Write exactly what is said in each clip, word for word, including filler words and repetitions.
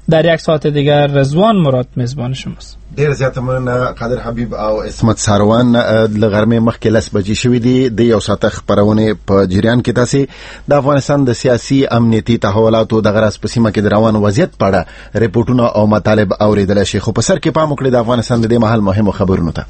در یک ساعت دیگر رضوان مراد میزبان شماست. ډیر زیات مننه قادر حبیب او اسمت ساروان. لغرمه مخکې لس بجې شوې دي د یو ساعت خبرونه په جریان کې تاسو د افغانستان د سیاسي امنیتي تحولاتو د غرض په سیمه کې د روان وضعیت په اړه ریپورتونه او مطالب اوریدل شي، خو په سر کې پام وکړئ د افغانستان د دې مهال مهمو خبرونو ته.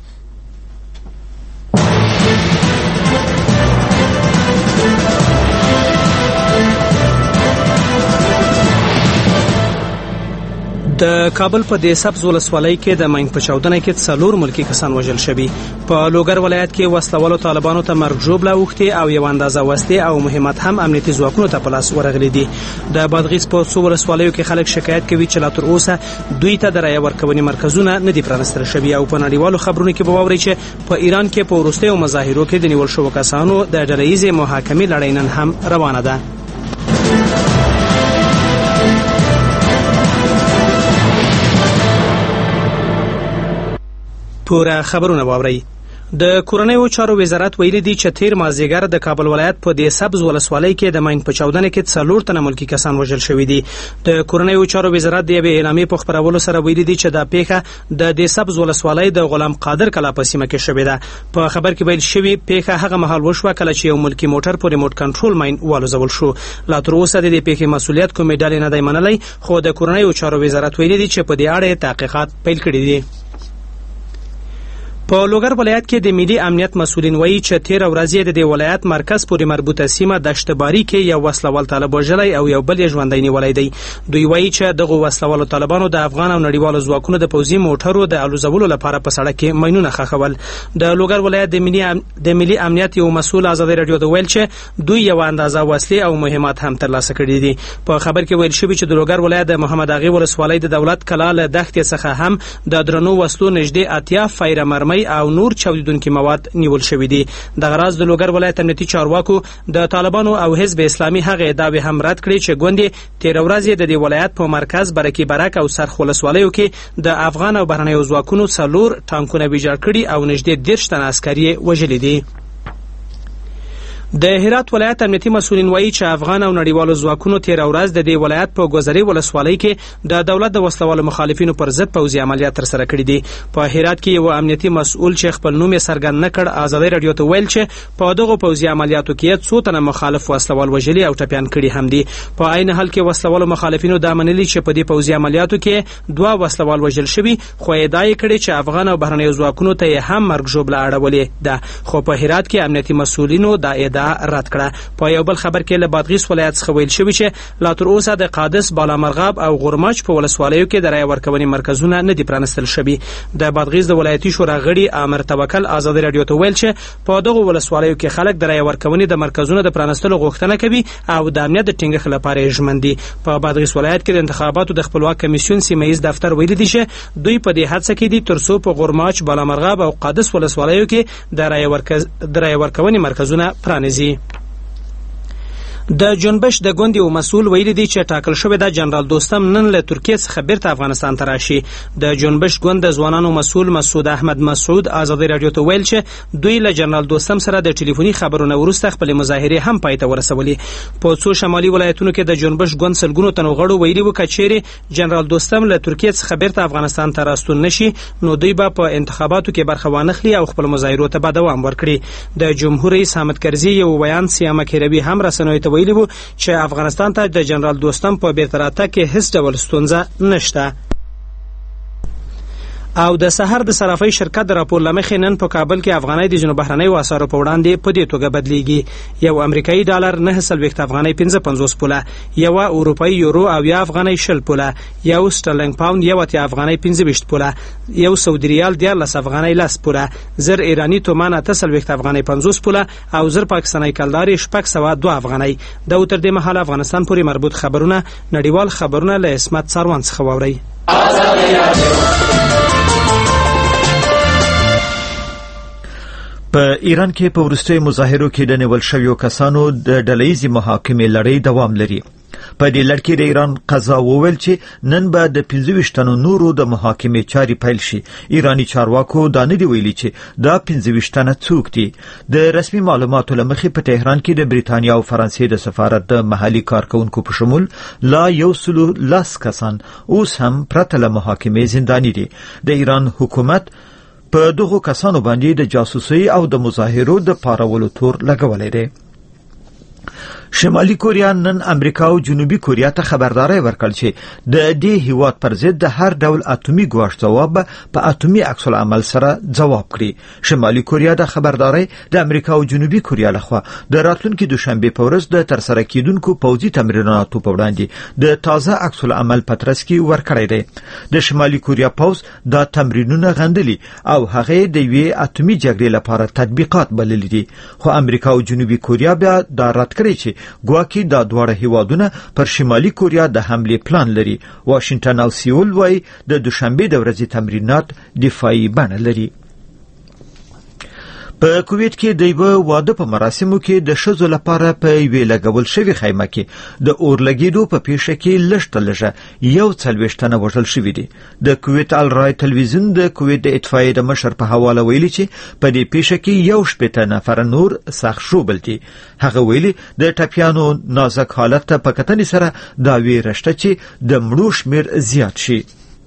د کابل په د سبز ولسوالۍ کې د ماین په چاودنه کې څلور ملکی کسان وژل شوي. په لوګر ولایت کې وسلوالو طالبانو ته مرګ ژوبله اوښتې او یو اندازه وسلې او مهمات هم امنیتي ځواکونو ته په لاس ورغلي دي. د بادغیس په څو ولسوالیو کې خلک شکایت کوي چې لا تر اوسه دوی ته د رایه ورکونې مرکزونه نه دي پرانستل شوي. او په نړیوالو خبرونو کې به واورئ چې په ایران کې په وروستیو مظاهرو کې د نیول شوو کسانو د ډلهییزې محاکمې لړۍ نن هم روانه ده. پوره خبرونه واورئ. د کورنیو چارو وزارت ویلي دی چې تیر مازیګر د کابل ولایت په د سبز ولسوالۍ کې د ماین په چاودنه کې څلور تنه ملکی کسان وژل شوي دي. د کورنیو چارو وزارت د یوې اعلامیې په خپرولو سره ویلي دی چې دا پیښه د د سبز ولسوالۍ د غلام قادر کلا په سیمه کې شوې ده. په خبر کې ویل شوی پیښه هغه مهال وشوه کله چې یو ملکی موټر په ریموټ کنټرول ماین والوزول شو. لا تر اوسه د دې پیښې مسؤلیت کومې ډلې نه دی منلی، خو د کورنیو چارو وزارت ویلي دی چې په دې اړه تحقیقات پیل کړي دي. په لوګر ولایت کې د ملي امنیت مسؤلین وایي چې تیر ورځ د دې ولایت مرکز پورې مربوطه سیمه دشتباری کې یو وسلوال طالب وژلی او یو بل یې ژوندی نیولی دی. دوی وایي چې دغه وسلوالو طالبانو د افغان او نړیوالو ځواکونو د پوځي موټرو د الوزولو لپاره په سړک کې ماینونه ښخول. د لوګر ولایت د ملي ام... د ملي امنیت یو مسؤل ازادي رادیو ته ویل چې دوی یو اندازه وسلې او مهمات هم ترلاسه کړي دي. په خبر کې ویل شوی چې د لوګر ولایت د محمد اغي ولسوالۍ د دولت کلا له دښتې څخه هم د درنو وسلو نږدې اتیا فایره مرمۍ او نور چاودیدونکي مواد نیول شوي دي. د غراز د لوګر ولایت امنیتي چارواکو د طالبانو او حزب اسلامي هغه ادعاوې هم رد کړې چې ګوندې تیر ورځ د دې ولایت په مرکز برکي برک او سرخ ولسوالیو کې د افغان او بهرنیو ځواکونو څلور ټانکونه ویجاړ کړي او نږدې دېرش تنه عسکر یې وژلي دي. د هرات ولایت امنیتي مسؤلین وایي چې افغان او نړیوالو ځواکونو تیر ورځ د دې ولایت په ګوزري ولسوالۍ کې د دولت د وسلوالو مخالفینو پر ضد پوځي عملیات ترسره کړي دي. په هرات کې یو امنیتي مسؤل چې خپل نوم یې څرګند نه کړ ازادي رادیو ته ویل چې په دغه پوځي عملیاتو کې څو تنه مخالف وسلوال وژلي او ټپیان کړي هم دي. په عین حال کې وسلوالو مخالفینو دا منلي چې په دې پوځي عملیاتو کې دوه وسلوال وژل شوي، خو ادعا یې کړې چې افغان او بهرنیو ځواکونو ته یې هم مرګ ژوبله اړولې ده. خو په هرات کې امنیتي مسؤلینو دا ادعا رد کړه. په یو بل خبر کې له بادغیس ولایت څخه ویل شوی چې لا تر اوسه د قادس، بالامرغاب او غورماچ په ولسوالیو کې د رایه ورکونې مرکزونه نه دي پرانستل شوي. د بادغیس د ولایتي شورا غړي امر توکل ازادي رادیو ته ویل چې په دغه ولسوالیو کې خلک د رایه ورکونې د مرکزونو د پرانستلو غوښتنه کوي او د امنیت د ټینګښت لپاره ژمن دي. په بادغیس ولایت کې د انتخاباتو د خپلواک کمیسیون سیمه‌ییز دفتر ویلي دی چې دوی په دې هڅه کې دي ترڅو په غورماچ، بالامرغاب او قادس ولسوالیو کې د رایه ورکز د رایه ورکونې مرکزونه پرانیزي. د جنبش د ګوند یو مسؤل ویلي دی چې ټاکل شوی د جنرال دوستم نن له ترکیه څخه بیرته افغانستان ته راشي. د جنبش ګوند د ځوانانو مسؤل مسعود احمد مسعود ازادي رادیو ته ویل چې دوی له جنرال دوستم سره د ټلیفوني خبرونه وروسته خپل مظاهره هم پای ته ورسولې. په څو شمالي ولایتونو کې د جنبش ګوند سلګونو تنو غړو ویلي و کچېری جنرال دوستم له ترکیه څخه بیرته افغانستان ته راستون نشي نو دوی به په انتخاباتو کې برخه وانخلي او خپل مظاهرو ته به دوام ورکړي. د جمهور رئیس حامد کرزي یو بیان سیامه کیروي هم رسنیو ته ویلي و چې افغانستان ته د جنرال دوستم په بیرته راتګ کې هیڅ ډول ستونزه نشته. او د سحر د صرافۍ شرکت د راپور لمخې نن په کابل کې افغانۍ د جنوب بهرنۍ اسعارو په وړاندې په دې توګه بدلیږي. یو امریکایي ډالر نه سلويخت افغانۍ پنځه پنځوس پوله، یو اروپایي یورو او یا افغانۍ شل پوله، یو سټرلینګ پاوند یو اتیا افغانۍ پنځه ویشت پوله، یو سعودي ریال دیارلس افغانۍ لس پوله، زر ایرانی تومان اته سلويخت افغانۍ پنځوس پوله او زر پاکستاني کلداري شپږ سوه دوه افغانۍ. دا تر دې مهاله افغانستان پورې مربوط خبرونه نړیوال خبرونه له اسمت ساروان څخه واورئ. په ایران کې په وروستیو مظاهرو کې د نیول شویو کسانو د ډلهییزې محاکمې لړۍ دوام لري. په دې لړ کې د ایران قضا وویل چې نن به د پنځه ویشت تنو نورو د محاکمې چاري پیل شي. ایرانی چارواکو دا نه دی ویلي چې دا پنځه ویشت تنه څوک دي. د رسمي معلوماتو له مخې په تهران کې د بریتانیا او فرانسې د سفارت د محلي کارکونکو په شمول لا یو سلو لس کسان اوس هم پرته له محاکمې زنداني دي. د ایران حکومت په دغو کسانو باندې د جاسوسۍ او د مظاهرو د پارولو تور لګولې دی. شمالي کوریا نن امریکا او جنوبي کوریا ته خبرداري ورکړه چې د دې هیواد پر ضد د هر ډول اتومي ګواښ ځواب په اتومي عکس العمل سره ځواب کړي. شمالي کوریا د خبرداري د امریکا او جنوبي کوریا لخوا د راتلونکي دوشنبه په ورځ د ترسره کیدونکو پوځي تمریناتو په وړاندې د تازه عکس العمل په ترڅ کې ورکړی دی. د شمالي کوریا پوځ دا تمرینونه غندلي او هغه د یوې اتومي جګړې لپاره تطبیقات بللي دي. خو امریکا او جنوبي کوریا بیا دا رد کړی چې ګواکې دا دواړه هیوادونه پر شمالي کوریا د حمله پلان لري. واشنگټن او سیول وايي د دوشنبه د ورځې تمرینات دفاعي بڼه لري. په کویت کې د یو واده په مراسمو کې د ښځو لپاره په یوې لګول شوې خیمه کې د اور لګېدو په پیښه کې لږ لږه یو څلوېښت تنه وژل شوي دي. د کویت الرای تلویزیون د کویت د اطفائیې د مشر په حواله ویلي چې په دې پیښه کې یو شپېته نفره نور سخت ژوبل دي. هغه ویلي د ټپیانو نازک حالت ته په کتنې سره دا ویره شته چې د مړو شمېر زیات شي.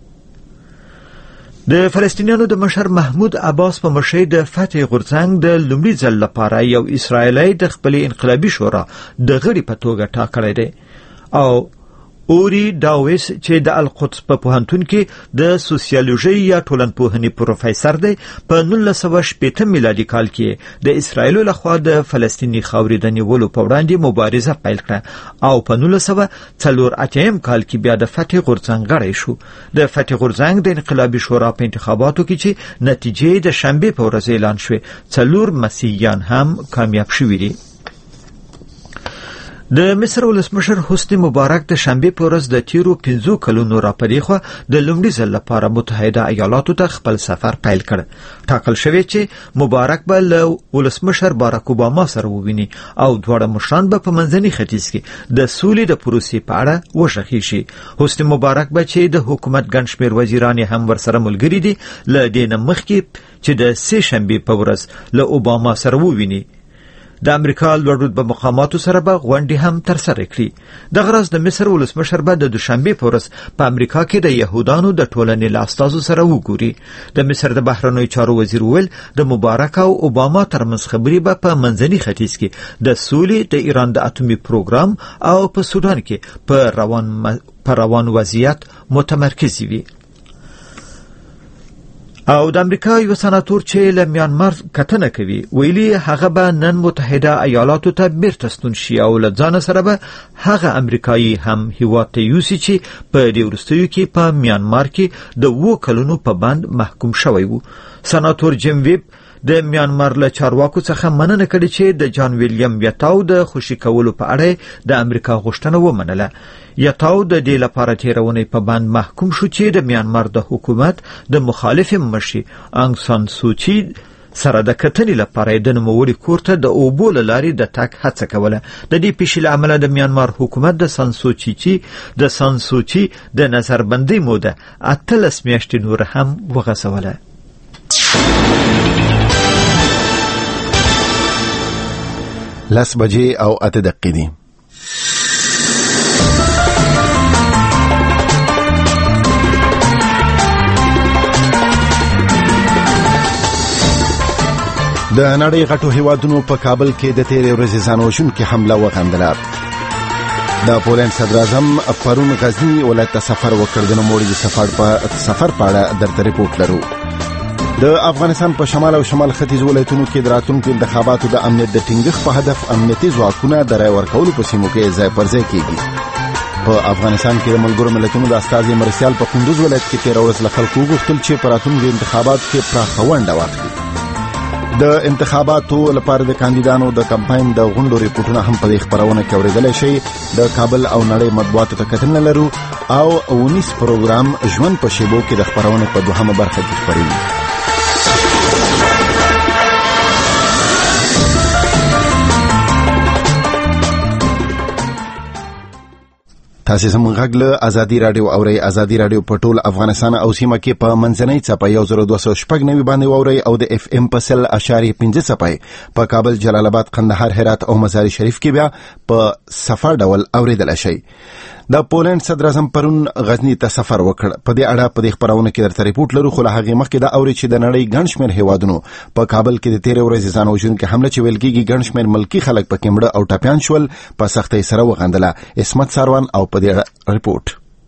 د فلسطینیانو د مشر محمود عباس په مشرۍ د فتح غورځنګ د لومړي ځل لپاره یو اسرائیلی د خپلې انقلابي شورا د غړي په توګه ټاکلی دی. او اوري داویس چې د القدس په پوهنتون کې د سوسیالوژي یا ټولنپوهنې پروفیسور دی په نولس سوه شپېته میلادي کال کې د اسرائیلو لخوا د فلسطیني خاورې د نیولو په وړاندې مبارزه پیل کړه او په نولس سوه څلور اتیا کال کې بیا د فتح غورځنګ غړی شو. د فتح غورځنګ د انقلابي شورا په انتخاباتو کې چې نتیجې د شنبې په ورځ اعلان شوې څلور مسیحیان هم کامیاب شوي دي. د مصر ولسمشر حسنی مبارک د شنبې په ورځ د تیرو پنځو کلونو راپدې خوا د لومړي ځل لپاره متحده ایالاتو ته خپل سفر پیل کړ. ټاکل شوی چې مبارک به له ولسمشر باراک اوباما سره وویني او دواړه مشران به په منځني ختیځ کې د سولې د پروسې په اړه وغږېږي شي. حسنی مبارک به چې د حکومت ګڼ شمېر وزیران هم ورسره ملګري دي له دې نه مخکې چې د سې شنبې په ورځ له اوباما سره وویني. د امریکا لوړ رتبه مقاماتو سره به غونډې هم ترسره کړي. دغه ورځ د مصر ولسمشر به د دوشنبې په ورځ په امریکا کې د یهودانو د ټولنې له استازو سره وګوري. د مصر د بهرنیو چارو وزیر ویل د مبارک او اوباما ترمنځ خبرې به په منځني ختیځ کې د سولې، د ایران د اتومي پروګرام او په سودان کې په روان په روان وضعیت متمرکز وي. او د امریکا یو سناتور چې له میانمار کتنه کوي ویلي هغه به نن متحده ایالاتو ته بیرته ستون شي او له ځان سره به هغه امریکایي هم هیواد ته یوسي چې په دې وروستیو کې په میانمار کې د اوو کلونو په بند محکوم شوی و. سناتور جیم ویب د میانمار له چارواکو څخه مننه کړې چې د جان ویلیام یتاو د خوشي کولو په اړه د امریکا غوښتنه ومنله. یتاو د دې لپاره تیرونې په بند محکوم شو چې د میانمار د حکومت د مخالف مشر انګ سان سوچي سره د کتنې لپاره د نوموړي کور ته د اوبو له لارې د تګ هڅه کوله. د دې پیښې له امله د میانمار حکومت د سان سوچي د سان سوچي د نظربندۍ موده اتلس میاشتې نور هم وغځوله. لس بجې او اته دقیقې دي. د نړۍ غټو هیوادونو په کابل کې د تیرې ورځې ځانوژونکې حمله وغندله. د پولند صدر اعظم پرون غزني ولایت ته سفر وکړ. د نوموړي د سفر په سفر په اړه درته ریپورټ لرو. د افغانستان په شمال او شمال ختیځ ولایتونو کې د راتلونکو انتخاباتو د امنیت د ټینګښت په هدف امنیتي ځواکونه د رای ورکولو په سیمو کې ځای پر ځای کېږي. په افغانستان کې د ملګرو ملتونو د استازي مرسیال په کندوز ولایت کې تېره ورځ له خلکو وغوښتل چې په راتلونکو انتخاباتو کې پراخه ونډه واخلي. د انتخاباتو لپاره د کاندیدانو د کمپاین د غونډو ریپورتونه هم په دې خبرونه کې اورېدلی شئ. د کابل او نړۍ مطبوعاتو ته کتنه لرو او اونیس پروګرام ژوند په شیبو کې د خبرونه په دوهمه برخه کې خپروي. تاسو زموږ غږ له ازادي رادیو اورئ. ازادي رادیو په ټول افغانستان او سیمه کې په منځنۍ څپه یو زر دوه سوه شپږ نوي باندې واورئ او د اف ام په سل اشاریه پنځه څپه په کابل، جلال آباد، قندهار، هرات او مزار شریف کې بیا په صفر ډول اوریدل شي. د پولند صدر اعظم پرون غزنی ته سفر وکړ. په دې اړه په دې خبرونه کې درته ریپورت لرو، خو له هغې مخکې دا اوري چې د نړۍ ګڼ شمېر هیوادونو په کابل کې د تېرې ورځې ځان وژونکې حمله چې ویل کېږي ګڼ شمېر ملکي خلک پکې مړه او ټپیان شول په سختۍ سره وغندله. عصمت ساروان او په دې ریپورت.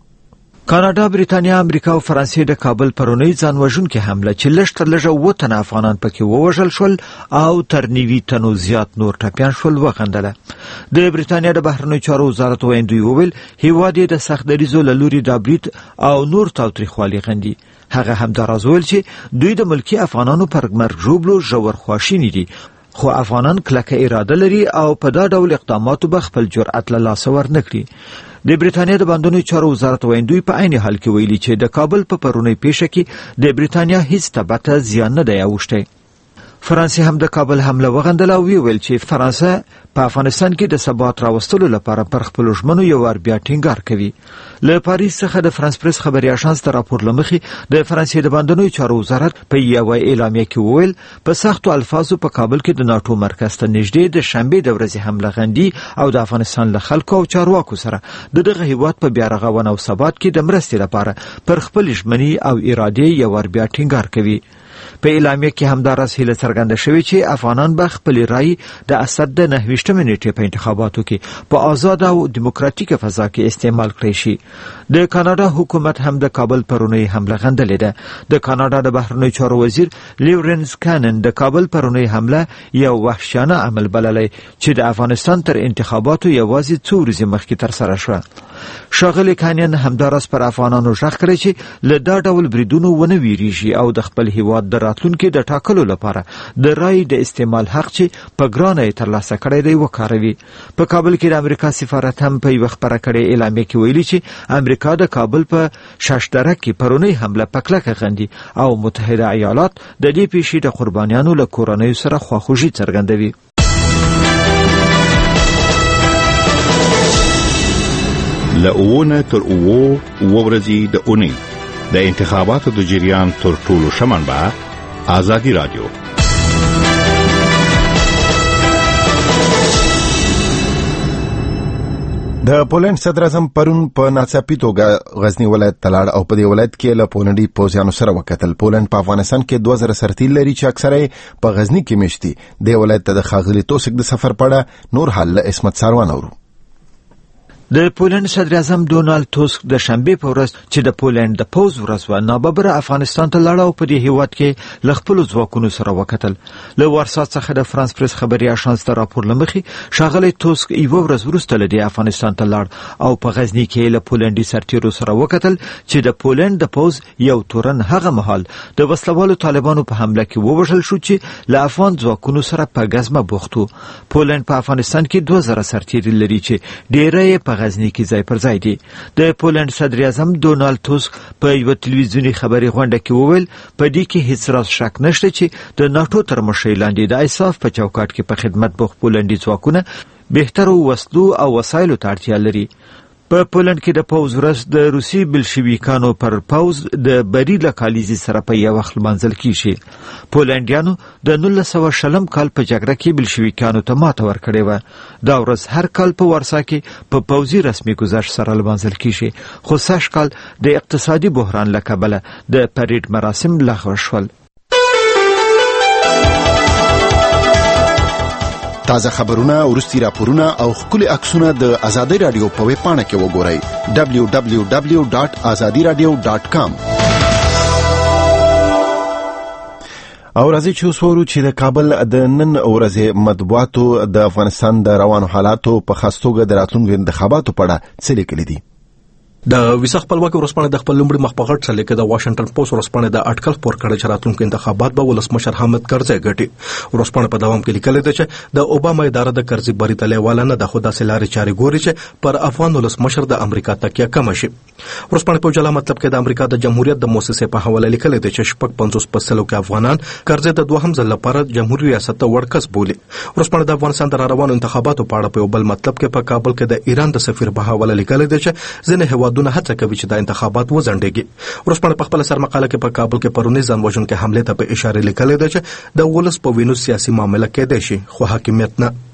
کاناډا، بریتانیا، امریکا او فرانسې د کابل پرونی ځان وژونکې حمله چې لږ تر لږه اووه تنه افغانان پکې ووژل شول او تر نوي تنو زیات نور ټپیان شول وغندله. د بریتانیا د بهرنیو چارو وزارت ویاندوی وویل هیواد یې د سخت دریځو له لوري د برید او نور تاوتریخوالي غندي. هغه همداراز وویل چې دوی د ملکي افغانانو پر مرګ ژوبلو ژور خواشیني دي، خو افغانان کلکه اراده لري او په دا ډول اقداماتو به خپل جرأت له لاسه ورنکړي. د بریتانیا د بهرنیو چارو وزارت ویاندوی په عین حال کې ویلي چې د کابل په پرونی پیښه کې د بریتانیا هیڅ تبعته زیان نه دی اوښتی. فرانسې هم د کابل حمله وغندله او ویل چې فرانسه په افغانستان کې د ثبات راوستلو لپاره پر خپلو ژمنو یو وار بیا ټینګار کوي. له پاریس څخه د فرانس پریس خبري اژانس ته راپور لمخې د فرانسې د بهرنیو چارو وزارت په یوه اعلامیه کې وویل په سختو الفاظو په کابل کې د ناتو مرکز ته نږدې د شنبې د ورځې حمله غندي او د افغانستان له خلکو او چارواکو سره د دغه هیواد په بیا رغونه او ثبات کې د مرستې لپاره پر خپل ژمنې او ارادې یو وار بیا ټینګار کوي. په اعلامیه کې همداراز هیله څرګنده شوې چې افغانان به خپل رای د اسد د نهه ویشتمې نیټې په انتخاباتو کې په آزاد او دیموکراتیکه فضا کې استعمال کړی شي. د کاناډا حکومت هم د کابل پرونی حمله غندلې ده. د کاناډا د بهرنیو چارو وزیر لیورنس کانن د کابل پرونی حمله یو وحشیانه عمل بللی چې د افغانستان تر انتخاباتو یوازې څو ورځې مخکې ترسره شوه. ښاغلی کانن همداراز پر افغانانو غږ کړی چې له دا ډول بریدونو ونه ویریږي او د خپل هیواد د راتلونکي د ټاکلو لپاره د رای د استعمال حق چې په ګرانه یې ترلاسه کړی دی وکاروي. په کابل کې د امریکا سفارت هم په یوه خپره کړې اعلامیه کې ویلي چې امریکا د کابل په شاشدره کې پرونی حمله په کلکه غندي او متحده ایالات د دې پیښې د قربانیانو له کورنیو سره خواخوږي څرګندوي. لأونه تر اوو ورځې د اونۍ د انتخاباتو د جریان تر ټولو ښه منبع ازادي رادیو. د پولند صدر اعظم پرون په ناڅاپي توګه غزنی ولایت ته لاړ او په دې ولایت کې له پولندي پوځیانو سره وکتل. پولند په افغانستان کې دوه زره سرتیري لري چې اکثره په غزنی کې میشتي. د ولایت ته د ښاغلي توسک د سفر په اړه نور حال له عصمت ساروان اورو. د پولند صدر اعظم ډونالد توسک د شنبې په ورځ چې د پولند د پوځ ورځ و ناببره افغانستان ته لاړ او په دې هیواد کې له خپلو ځواکونو سره وکتل. له وارسا څخه د فرانس پریس خبري اژانس ته راپور لمخې ښاغلی توسک یوه ورځ وروسته له دې افغانستان ته لاړ او په غزني کې له پولندي سرتیرو سره وکتل چې د پولند د پوځ یو تورن هغه مهال د وسلوالو طالبانو په حمله کې ووژل شو چې له افغان ځواکونو سره په ګزمه بوخت و. پولند په افغانستان کې دوه زره سرتیري لري چې ډیری په غزنی کې ځای پر ځای دي. د پولند صدر اعظم ډونالد توسک په یو تلویزیونی خبري غونډه کې وویل په دې کې هیڅ راز شک نشته چې د ناتو تر مشرۍ لاندې د ایساف په چوکاټ کې په خدمت بوخت پولندي ځواکونه بهترو وسلو او وسایلو ته اړتیا لري. په پولند کې د پوځ ورځ د روسي بلشویکانو پر پوځ د بری له کالیزې سره په یو وخت لمانځل کیږي. پولندیانو د نولس سوه شلم کال په جګړه کې بلشویکانو ته ماته ورکړې وه. دا ورځ هر کال په ورسا کې په پوځي رسمي ګذشت سره لمانځل کیږي، خو سږ کال د اقتصادي بحران له کبله د پریډ مراسم لغوه شول. تازه خبرونه، ورستي راپورونه او خولي عکسونه د ازادي رادیو په ویب پاڼه کې وګورئ دبلیو دبلیو دبلیو ډاټ ازادي رادیو ډاټ کام. او راځي چې وسورو چې د کابل د نن ورځې مطبوعاتو د افغانستان د روانو حالاتو په خاص توګه د راتلونکو انتخاباتو په اړه څه لیکلي دي. د ویسا خپلواکي ورسپانه د خپل لومړي مخ په غټ سره لیکه د واشنگټن پوسټ ورسپانه د اټکل خبر کړی چې راتلونکي انتخابات به ولسمشر حامد کرزي ګټي. ورسپانه په دوام کې لیکل دي چې د اوباما اداره د کرزي بری تلواله نه د خدا سلاري چاري ګوري چې پر افغان ولسمشر د امریکا تکیه کم شي. ورسپانه په جلا مطلب کې د امریکا د جمهوریت د مؤسسې په حواله لیکل دي چې شپږ پنځوس پسلو کې افغانان کرزي د دوهم ځل لپاره جمهوریت ریاست ته ورکس بولي. ورسپانه د افغانستان د روانو انتخاباتو په اړه په بل مطلب کې په کابل کې د ایران د سفیر په حواله لیکل دي چې ځینې هوادونه هڅه کوي چې د انتخابات وځنډيږي. ورسپانه په خپل سرمقاله کې په کابل کې پرونی ځان وژونکو حمله ته په اشاره لیکل دي چې د ولس په وینو سیاسي معاملې کې دي شي خو حاکمیت نه.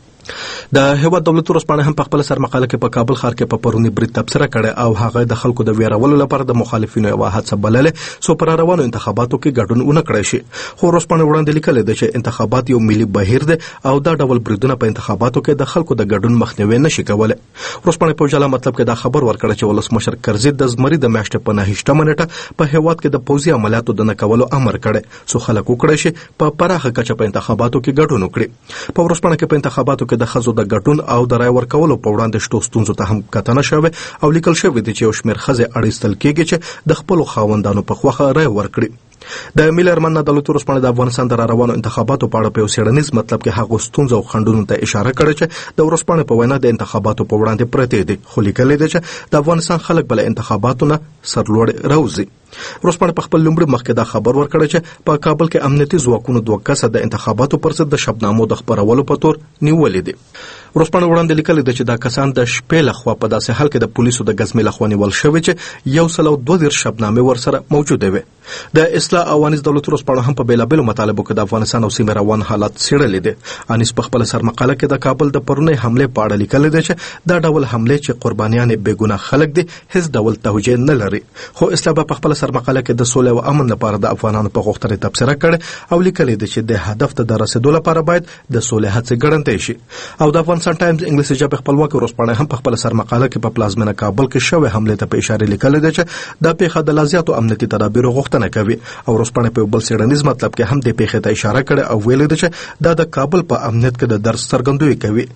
د هیواد دولت ورسپانه هم په خپل سرمقاله کې په کابل ښار کې په پرونی برید تبصره کړه او هغه د خلکو د ویرولو لپاره د مخالفینو یو هڅه بللې سو پر روانو انتخاباتو کې ګډون ونه کړی شي. خو ورسپانه وړاندې لیکل دي چې انتخابات یو ملي بهیر دی او دا ډول بریدونه په انتخاباتو کې د خلکو د ګډون مخنیوي نشي کولای. ورسپانه په جلا مطلب کې دا خبر ورکړ چې ولسمشر کرزي د زمري د میاشتې په نهشته منټه په هیواد کې د پوځي عملیاتو د نکولو امر کړي سو خلک وکړي شي په پراخه کچه په انتخاباتو کې ګډون وکړي. په ورسپانه کې په انتخاباتو کې د خزو د ګډون او د رای ورکولو په وړاندې شتو ستونزو ته هم کتنه شوه او لیکل شوی دی چې یو شمېر ښځې اړیستل کېږي چې د خپلو خاوندانو په خوښه رای ورکړي. د ملي ارمان دولت ورسپانه د افغانستان د روانو انتخاباتو په اړه په یو سیړنیز مطلب کې هغه ستونزو او خنډونو ته اشاره کړې چې د ورسپانه په وینا د انتخاباتو په وړاندې پرته دي خو لیکل دي چې د افغانستان خلک بل انتخاباتو نه سرلوړ راوځي. ورسپانه په خپل لومړي مخ کې دا خبر ورکړ چې په کابل کې امنیتي ځواکونو دوه کسه د انتخاباتو پر ضد د شبنامو د خبرولو په تور نیولې دي. ورسپانه وړاندې لیکل دي چې دا کسان د شپې لخوا په داسې حال کې د پولیسو د غزمې لخوا نیول شوی چې یو سل او دوه دېرش شبنامې ورسره موجوده وي. د اصلاح او انیس دولت ورسپانه هم په بیلابیلو مطالبو کې د افغانستان او سیمې روان حالات څېړلي دي. انیس په خپل سرمقاله کې د کابل د پرونی حمله په اړه لیکل دي چې دا ډول حمله چې قربانیان بې ګناه خلک دي هیڅ ډول توجیه نه لري. خو اصلاح په خپل سرمقاله کې د سولې او امن لپاره د افغانانو په غوښتنې تبصره کړې او لیکل دي چې د هدف ته رسیدو لپاره باید د سولې هڅې ګړندۍ شي. او د افغانستان ټایمز انګلیسي ژبه خپلواکي ورسپانه هم په خپل سرمقاله کې په پلازمینه کابل کې شوې حمله ته په اشاره لیکل دي چې د پیښه د لازیاتو امنیتي تدابیرو غوښتنه کوي. او ورسپانه په بل سیړنیز مطلب کې هم د پیښې ته اشاره کړې او ویل دي چې دا د کابل په امنیت کې د درس څرګندوي کوي.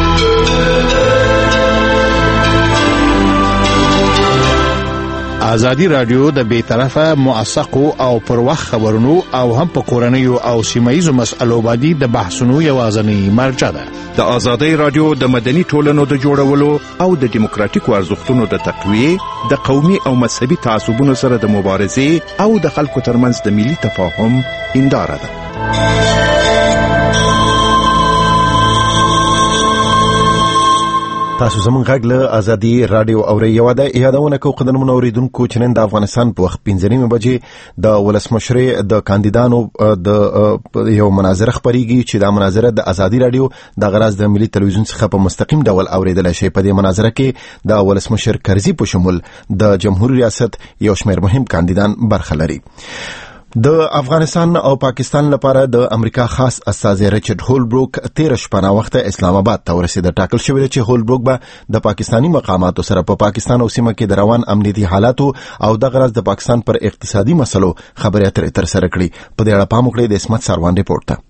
ازادي رادیو د بیطرفه موثقو او پر وخت خبرونو او هم په کورنیو او سیمایي مسألو باندې د بحثونو یوازنی مرجع ده. د ازادي رادیو د مدني ټولنو د جوړولو او د دیموکراتیکو ارزښتونو د تقویه د قومي او مذهبي تعصبونو سره د مبارزې او د خلکو ترمنځ د ملي تفاهم هنداره ده. تاسو زموږ غږ له ازادي رادیو اوري یو ده یادونه کو قدرمن اوریدونکو چې نن د افغانستان په وخت پنځه بجې د ولسمشرۍ د کاندیدانو د یو مناظره خبريږي چې دا مناظره د ازادي رادیو د غراز د ملي تلویزیون څخه په مستقیم ډول اوریدل شي. په دې مناظره کې د ولسمشر کرزي په شمول د جمهوریت ریاست یو شمېر مهم کاندیدان برخه لري. د افغانستان او پاکستان لپاره د امریکا خاص استازی ریچارډ هولبروک تیر شپه وخت اسلام آباد ته ورسید. ټاکل شوی چې هولبروک به د پاکستانی مقاماتو سره په پاکستان او سیمه کې د روان امنیتي حالاتو او د غرض د پاکستان پر اقتصادي مسلو خبرې اترې تر سره کړي. په دې اړه پام وکړئ د اسمت سروان ریپورت ته.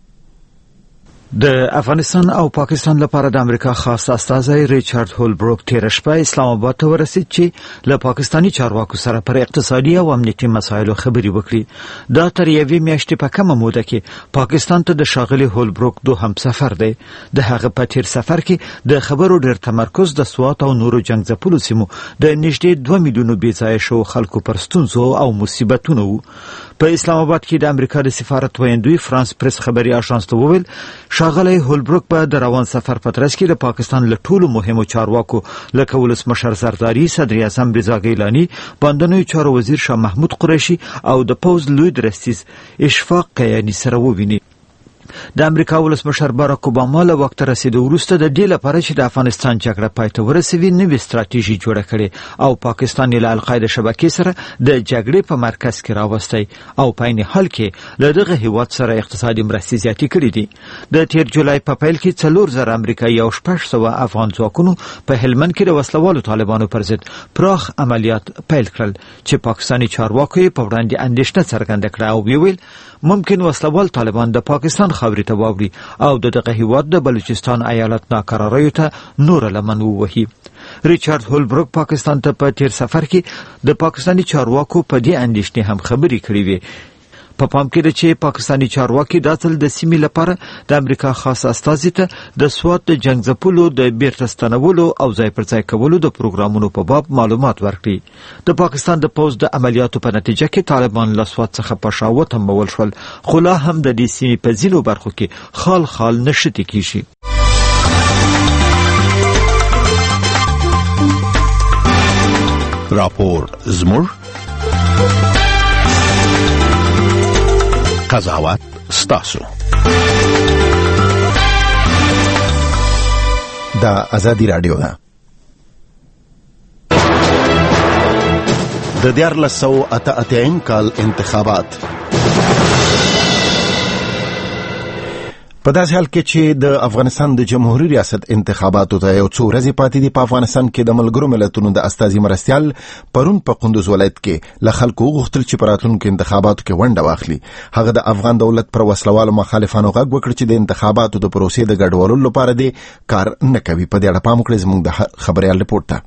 د افغانستان او پاکستان لپاره د امریکا خاص استازی ریچارډ هولبروک تیر شپه اسلام آباد ته ورسید چې له پاکستانی چارواکو سره پر اقتصادي او امنیتي مسایلو خبرې وکړي. دا تر یوې میاشتې په کمه موده کې پاکستان ته د ښاغلي هولبروک دوهم سفر دی. د هغه په تیر سفر کې د خبرو ډېر تمرکز د سوات او نورو جنگ ځپلو سیمو د نږدې دوه میلیونو بېځایه شوو خلکو پر ستونزو او مصیبتونو و. په اسلام آباد کې د امریکا د سفارت ویندوی فرانس پریس خبري آژانس ته وویل ښاغلی هولبروک په د روان سفر په ترڅ کې د پاکستان له ټولو مهمو چارواکو لکه ولسمشر زرداری، صدر اعظم رضا ګیلاني، باندنیو چارو وزیر شاه محمود قریشي او د پوز لوی درستیز اشفاق قیاني سره وویني. د امریکا ولسمشر باراک اوباما له وخت رسیدو وروسته د دې لپاره چې د افغانستان جګړه پای ته ورسوي نوې ستراتیژي جوړه کړې او پاکستان یې له القاعده شبکې سره د جګړې په مرکز کې راوستی او په عین حال کې له دغه هیواد سره اقتصادي مرستې زیاتې کړې دي. د تیر جولای په پیل کې څلور زره امریکایي او شپږ سوه افغان ځواکونو په هلمند کې د وسلوالو طالبانو پر ضد پراخ عملیات پیل کړل چې پاکستاني چارواکو یې په وړاندې اندېښنه څرګنده کړه او ویل ممکن وسلوال طالبان د پاکستان خاورې ته واوړي او د دغه هیواد د بلوچستان ایالت ناکراریو ته نور لمن ووهي. ریچارډ هولبروک پاکستان ته په تیر سفر کې د پاکستاني چارواکو په دې اندېښنې هم خبرې کړې وې. په پام کې ده چې پاکستاني چارواکي دا ځل د سیمې لپاره د امریکا خاص استازي ته د سوات د جنګ ځپلو د بیرته ستنولو او ځای پر ځای کولو د پروګرامونو په باب معلومات ورکړي. د پاکستان د پوځ د عملیاتو په نتیجه کې طالبان له سوات څخه په شا وتمبول شول، خو لا هم د دې سیمې په ځینو برخو کې خال خال نښتې کیږي. راپور زموږ قضاوت ستاسو. دا ازادي رادیو ده. د دیارلس سوه اته اتیا کال انتخابات په داسې حال کې چې د افغانستان د جمهوریت ریاست انتخاباتو ته یو څو ورځې پاتې دي، په افغانستان کې د ملګرو ملتونو د استازي مرستیال پرون په قندوز ولایت کې له خلکو وغوښتل چې په راتلونکو انتخاباتو کې ونډه واخلي. هغه د افغان دولت پر وسلوالو مخالفانو غږ وکړ چې د انتخاباتو د پروسې د ګډوډولو لپاره دې کار نه کوي. په دې اړه پام وکړئ زموږ د خبريال رپورټ ته.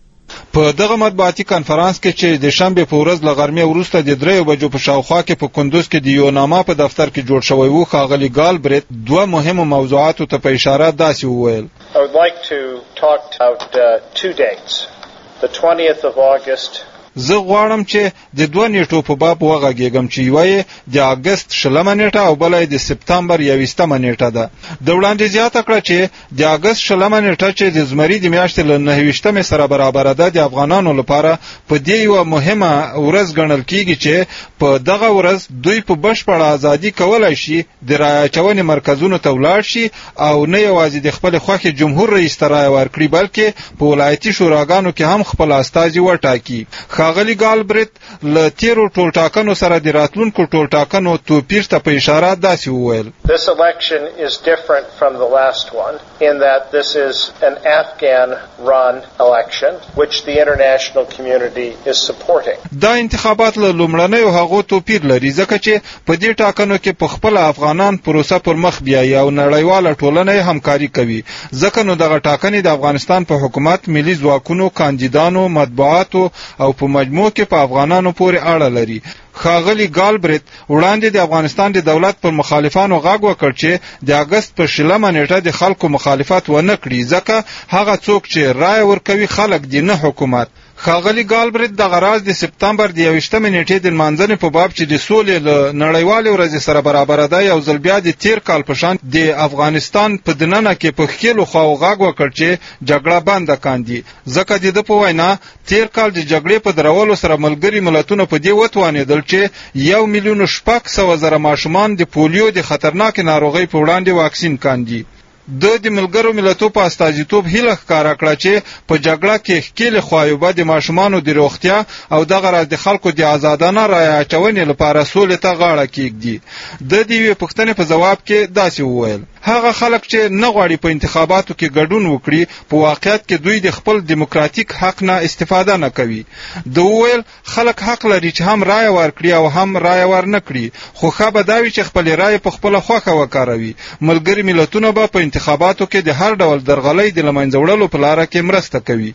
په دغه مطبوعاتي کانفرنس کې چې د شنبه په ورځ له غرمې وروسته د دریو بجو په شاوخوا کې په کندوز کې د یو نامه په دفتر کې جوړ شوی وو، ښاغلي ګالبریت دوه مهمو موضوعاتو ته په اشاره داسې وویل: I would like to talk about uh, two dates. The twentieth of August زه غواړم چې د دوه نیټو په باب وغږیږم چې یوه یې د اګست شلمه نیټه او بله یې د سپتمبر یویشتمه نیټه ده. د وړاندې زیاته کړه چې د اګست شلمه نیټه چې د زمري د میاشتې له نهه ویشتمې سره برابره ده، د افغانانو لپاره په دې یوه مهمه ورځ ګڼل کیږي چې په دغه ورځ دوی په بشپړه ازادي کولی شي د رایه اچونې مرکزونو ته ولاړ شي او نه یوازې د خپل خوښې جمهور رئیس ته رایه ورکړي بلکې په ولایتي شوراګانو کې هم خپل استازي وټاکي. ښاغلي ګالبریت له تیرو ټولټاکنو سره د راتلونکو ټولټاکنو توپیر ته په اشاره داسې وویل: This election is different from the last one in that this is an Afghan run election which the international community is supporting. دا انتخابات له لومړنیو هغو توپیر لري ځکه چې په دې ټاکنو کې په خپل افغانان پروسه پر مخ بیایي او نړیواله ټولنه همکاري کوي. ځکه نو دغه ټاکنې د افغانستان په حکومت، ملي ځواکونو، کاندیدانو، مطبوعاتو او په مجموع کې په افغانانو پورې اړه لري. ښاغلي ګالبریت وړاندې د افغانستان د دولت پر مخالفانو غږ وکړ چې د اګست په شلمه نیټه د خلکو مخالفت ونه کړي ځکه هغه څوک چې رایه ورکوي خلک دي نه حکومت. ښاغلي ګالبریت دغه راز د سپتمبر د یویشتمې نیټې د لمانځنې په باب چې د سولې له نړیوالې ورځې سره برابره ده یو ځل بیا د تیر کال په شان د افغانستان په دننه کې په ښکېلو خواو غږ وکړ چې جګړه بنده کاندي ځکه د ده په وینا تیر کال د جګړې په درولو سره ملګري ملتونه په دې وتوانېدل چې یو میلیون شپږ سوه زره ماشومان د پولیو د خطرناکې ناروغۍ په وړاندې واکسین کاندي. د د ملګرو ملتونو په استازیتوب هیله ښکاره کړه چې په جګړه کې ښکېلې خواوې به د ماشومانو د روغتیا او دغه راز د خلکو د آزادانه رایه اچونې لپاره سولې ته غاړه کېږدي. د دې یوې پوښتنې په ځواب کې داسې وویل: هغه خلک چې نه غواړي په انتخاباتو کې ګډون وکړي په واقعیت کې دوی د خپل دیموکراتیک حق نه استفاده نه کوي. د وویل خلک حق لري چې هم رایه ورکړي او هم رایه ورنه کړي، خو ښه به دا وي چې خپلې رایې په خپله خوښه وکاروي. ملګري ملتونه به په انتخاباتو کې د هر ډول درغلۍ د له منځه وړلو په لاره کې مرسته کوي.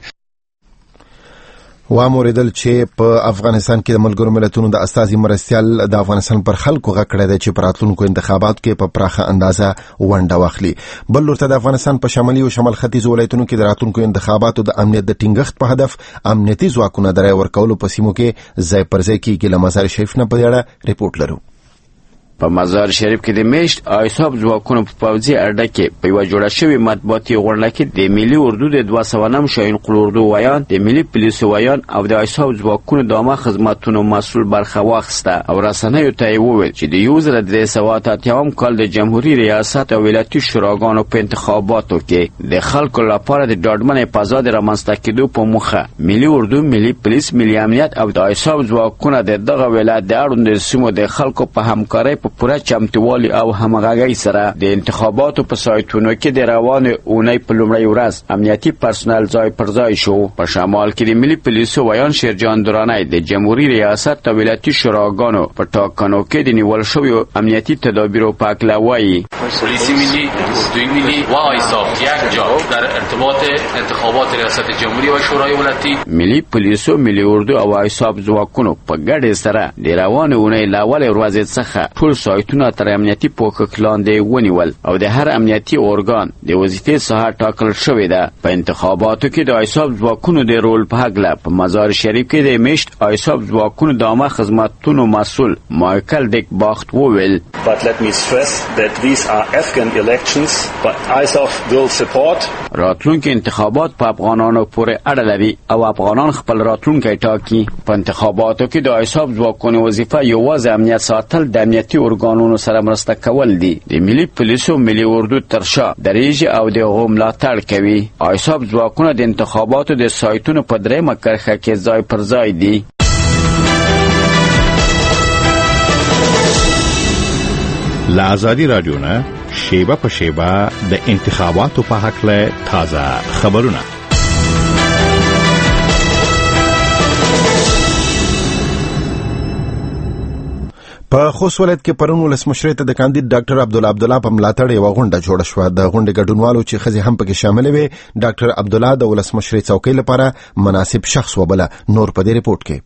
واموریدل چې په افغانستان کې د ملګرو ملتونو د استازي مرستیال د افغانستان پر خلکو غږ کړی دی چې په راتلونکو انتخاباتو کې په پراخه اندازه ونډه واخلي. بل لورته د افغانستان په شمالي او شمال ختیځ ولایتونو کې د راتلونکو انتخاباتو د امنیت د ټینګښت په هدف امنیتي ځواکونه د رایې ورکولو په سیمو کې ځای پر ځای کېږي. له مزار شریف نه په دې اړه رپورټ لرو. په مزار شریف کې د میشت ایساب ځواکونو په پوځي اډه کې په یوه جوړه شوې مطبوعاتي غونډه کې د ملي اردو د دوه سوه نهم شاهین قل اردو ویان، د ملي پولیسو ویان او د ایساب ځواکونو د عامه خدماتونو مسؤل برخه واخیسته او رسنیو ته یې وویل چې د یو زره درې سوه اته اتیاوم کال د جمهوري ریاست او ولایتي شوراګانو په انتخاباتو کې د خلکو لپاره د ډاډمنې فضا د رامنځته کېدو په موخه ملي اردو، ملي پولیس، ملي امنیت او د ایساب ځواکونه د دغه ولایت د اړوندو سیمو د خلکو په همکارۍ په پوره چمتووالي او همغږۍ سره د انتخاباتو په سایتونو کې د روان اونۍ په لومړۍ ورځ امنیتي پرسونل ځای پر ځای شو. په شمال کې د ملي پولیسو ویان شیرجان درانی د جمهوریت ریاست او ولایتي شوراګانو په ټاکنو کې د نیول شویو امنیتي تدابیرو په اړه وایي. پلیس ملی، اردوی ملی و آیساف یک جا در ارتباط انتخابات ریاست جمهوری و شورای ولایتي ملي پولیسو، ملي اردو او آیساف ځواکونو په ګډه سره د روان اونۍ لاول ورځې څخه ټول سایتونه تر امنیتي پوښښ لاندې ونیول او د هر امنیتي ارګان د وظیفې ساحه ټاکل شوې ده. په انتخاباتو کې د آیساف ځواکونو د رول په هکله په مزار شریف کې د میشت آیساف ځواکونو د عامه خدماتو مسؤل مایکل ډیک باخت وویل. But let me stress that these are Afghan elections, but I S A F will support. راتلونکي انتخابات په افغانانو پورې اړه لري او افغانان خپل راتلونکی ټاکي. په انتخاباتو کې د آیساف ځواکونو وظیفه یوازې امنیت ساتل د امنیتي ارګانونو سره مرسته کول دي. د ملي پولیسو، ملي اردو تر شا دریږي او د هغو ملاتړ کوي. آیساف ځواکونه د انتخاباتو د سایتونو په درېیمه کرښه کې ځای پر ځای دي. له ازادي رادیو نه شیبه په شیبه د انتخاباتو په هکله تازه خبرونه. په خوست ولایت کې پرون ولسمشر ته د کاندید ډاکټر عبدالله عبدالله په ملاتړ یو غونډه جوړه شوه. د غونډې ګډونوالو چې ښځې هم پکې شامل وي، ډاکټر عبدالله د ولسمشر څوکۍ لپاره مناسب شخص وبله. نور په دې ریپورت کې.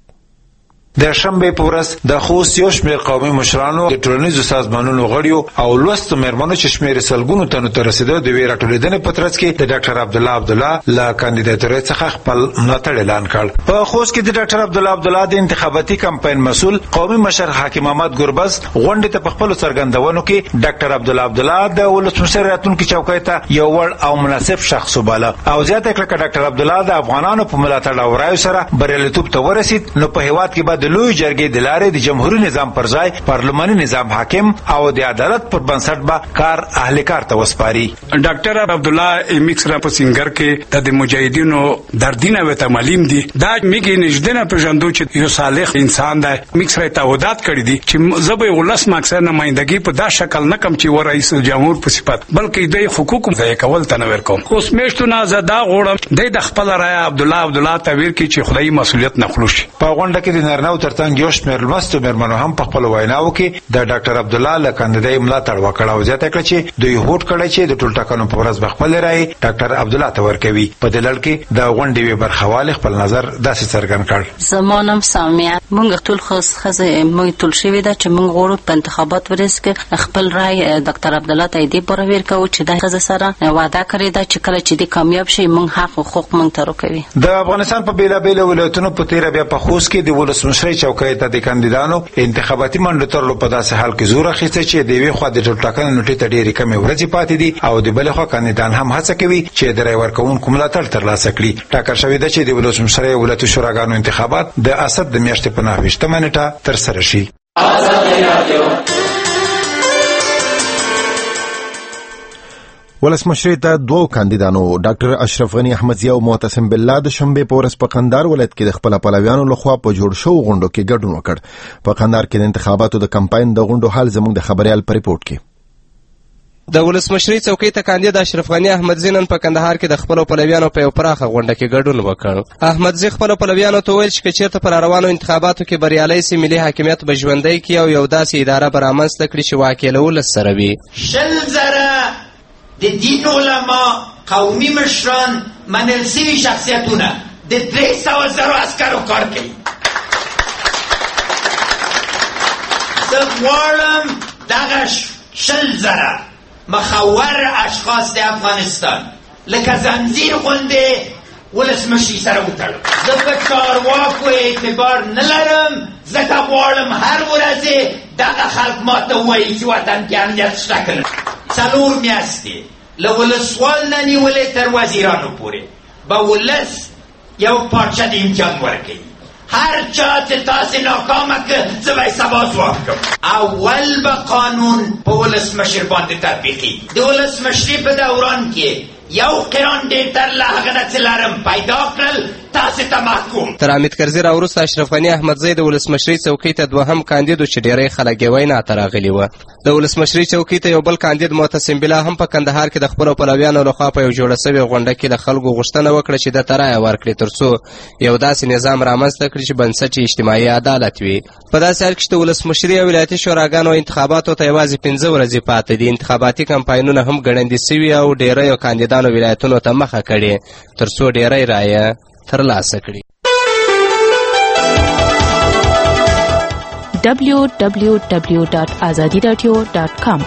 د شنبه په ورځ د خوست یو شمېر قومي مشرانو، د ټولنیزو سازمانونو غړیو او لوستو مېرمنو چې شمېر سلګونو تنو ته رسیدو د ویرا ټولېدنې په ترڅ کې د ډاکټر عبدالله عبدالله له کاندیداتورۍ څخه خپل ملاتړ اعلان کړ. په خوست کې د ډاکټر عبدالله عبدالله د انتخاباتي کمپاین مسؤل قومي مشر حاکم احمد ګربز غونډې ته په خپل څرګندونو کې ډاکټر عبدالله عبدالله د ولسمشر راتلونکي چوکۍ ته یو وړ او مناسب شخص وباله او زیاته کړه چې ډاکټر عبدالله د افغانانو په ملاتړ او رایو سره بریالیتوب ته ورسید نو په هیواد کې به د لوی جرګې د لارې د جمهوریت نظام پر ځای پارلماني نظام حاکم او د عدالت پر بنسټ به کار اهل کار ته وسپاري. ډاکټر عبدالله ایمکس را په سنگر کې د مجاهدینو دردینه و تعلیم دي دا میګي نږدې په ژوندو چې یو صالح انسان دی. میکس را تعهدات کړی دي چې زبې ولس ماکسر نمائندګي په دا شکل نه کم چې و رئیس جمهور په صفت بلکې د حقوقو ځای کول تنور کوم. خو سمشتو نه زدا غوړم د خپل رای عبدالله عبدالله تعبیر کې چې خدای مسؤلیت نه خلوشي. په غونډه کې د نارناو ترڅنګ یو شمېر لوستو مېرمنو هم په خپل ویناو کې د ډاکټر عبدالله له کاندیدۍ ملاتړ وکړ او زیاته کړه چې دوی هوډ کړی چې د ټول ټاکنو په ورځ به خپل رای ډاکټر عبدالله ته ورکوي. په دې لړ کې د غونډې وی برخوال خپل نظر داسې څرګند کړ. زمونم سامیه مونږ ټول خاص خزه مونږ ټول شوی دا چې مونږ غواړو په انتخابات ورس کې خپل رای ډاکټر عبدالله ته دې پر ورکو چې د خزه سره وعده کړی دا چې کله چې دې کامیاب شي مونږ حق او حقوق مونږ ته ورکوي. د افغانستان په بیلابیل ولایتونو په تیر بیا په خوست کې د ولسمشر چوکۍ ته د کاندیدانو انتخاباتي منډه ترلو په داسې حال کې زور اخیسته چې د وی خو د ټول ټاکنو نټې ته ډېری کمې ورځې پاتې دي او د بل خو کاندیدان هم هڅه کوي چې د رای ورکوونکو ملاتړ ترلاسه کړي. ټاکل شوې ده چې د ولسمشر ولایتي شوراګانو انتخابات د اسد د میاشتې په نهه ویشتمه نیټه ترسره شي. ولسمشر ته دوه کاندیدانو ډاکټر اشرف غنی احمدزی او معتصم بالله د شنبه په ورځ په قندهار ولایت کې د خپل پلویانو لخوا په جوړ شو غونډو کې ګډون وکړ. په قندهار کې د انتخاباتو د کمپاین د غونډو حال زموږ د خبريال په ریپورت کې. د ولسمشری څوکۍ ته کاندید اشرف غنی احمدزی نن په کندهار کې د خپل پلویانو په یو پراخه غونډه کې ګډون وکړ. احمدزی خپل پلویانو ته ویل چې چیرته پر روانو انتخاباتو کې بریالي سي ملي حاکمیت به ژوندۍ کړي او یو داسې اداره برامنځته کړي چې واقع له ولس سره وي. شل زره د دین علما، قومي مشران، منل سوي شخصیتونه د درې سوه زرو عسکرو کار کوي. زه غواړم دغه شل زره مخور اشخاص د افغانستان لکه زنځیر غوندې ولسمشري سره وتړم. زه په چارواکو اعتبار نه لرم، ځکه غواړم هر ورځې دغه خلک ما ته ووایي چې وطن کې امنیت شته که نه. څلور میاشتې له ولسوال نه نیولې تر وزیرانو پورې به ولس یو پارچه د امتحان ورکوي. هر چا چې تاسې ناکامه که زه به یې سبا ځواب کړم. اول به قانون په ولسمشر باندې تطبیقي. د ولسمشري په دوران کې یو قران ډیټر له هغه نه چې لرم پیدا کړل تاسې ته محکوم. تر حامد کرزي راوروسته اشرف غني احمدزی د ولسمشرۍ څوکۍ ته دوهم کاندید و چې ډېری خلک یې وینا ته راغلي وه. د ولسمشرۍ څوکۍ ته یو بل کاندید معتصم بالله هم په کندهار کې د خپلو پلویانو لخوا په یو جوړه سوې غونډه کې د خلکو غوښتنه وکړه چې ده ته رایه ورکړي تر څو یو داسې نظام رامنځته کړي چې بنسټ یې اجتماعي عدالت وي. په داسې حال کې چې د ولسمشرۍ او ولایتي شوراګانو انتخاباتو ته یوازې پنځه ورځې پاتې دي، انتخاباتي کمپاینونه هم ګړندي سوي او ډېریو کاندیدانو ولایتونو ته مخه کړې تر څو ډېری رایه ترلاسه کړي. دبلیو دبلیو دبلیو ډاټ ازادي راډیو ډاټ کام.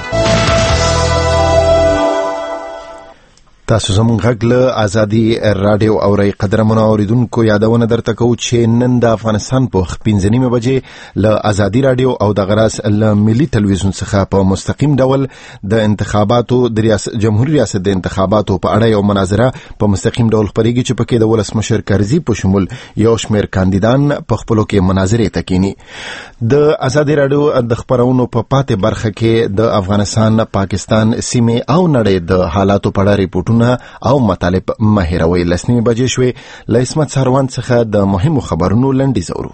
تاسو زموږ غږ له ازادي راډیو اورئ. قدرمنو اوریدونکو یادونه درته کوو چې نن د افغانستان په پنځه نیمې بجې له ازادي راډیو او د غراس له ملي تلویزیون څخه په مستقیم ډول د انتخاباتو د ریاست جمهوریت ریاست د انتخاباتو په اړه یو مناظره په مستقیم ډول خپرېږي چې پکې د ولسمشر کرزي په شمول یو شمېر کاندیدان په خپلو کې مناظرې ته کینی. د ازادي راډیو د خپرونو په پاتې برخه کې د افغانستان، پاکستان، سیمې او نړۍ د حالاتو په اړه ریپورټونه او مطالب مهیروي. لسنیمې بجې شوې. له عصمت سروان څخه د مهمو خبرونو لنډیز اورو.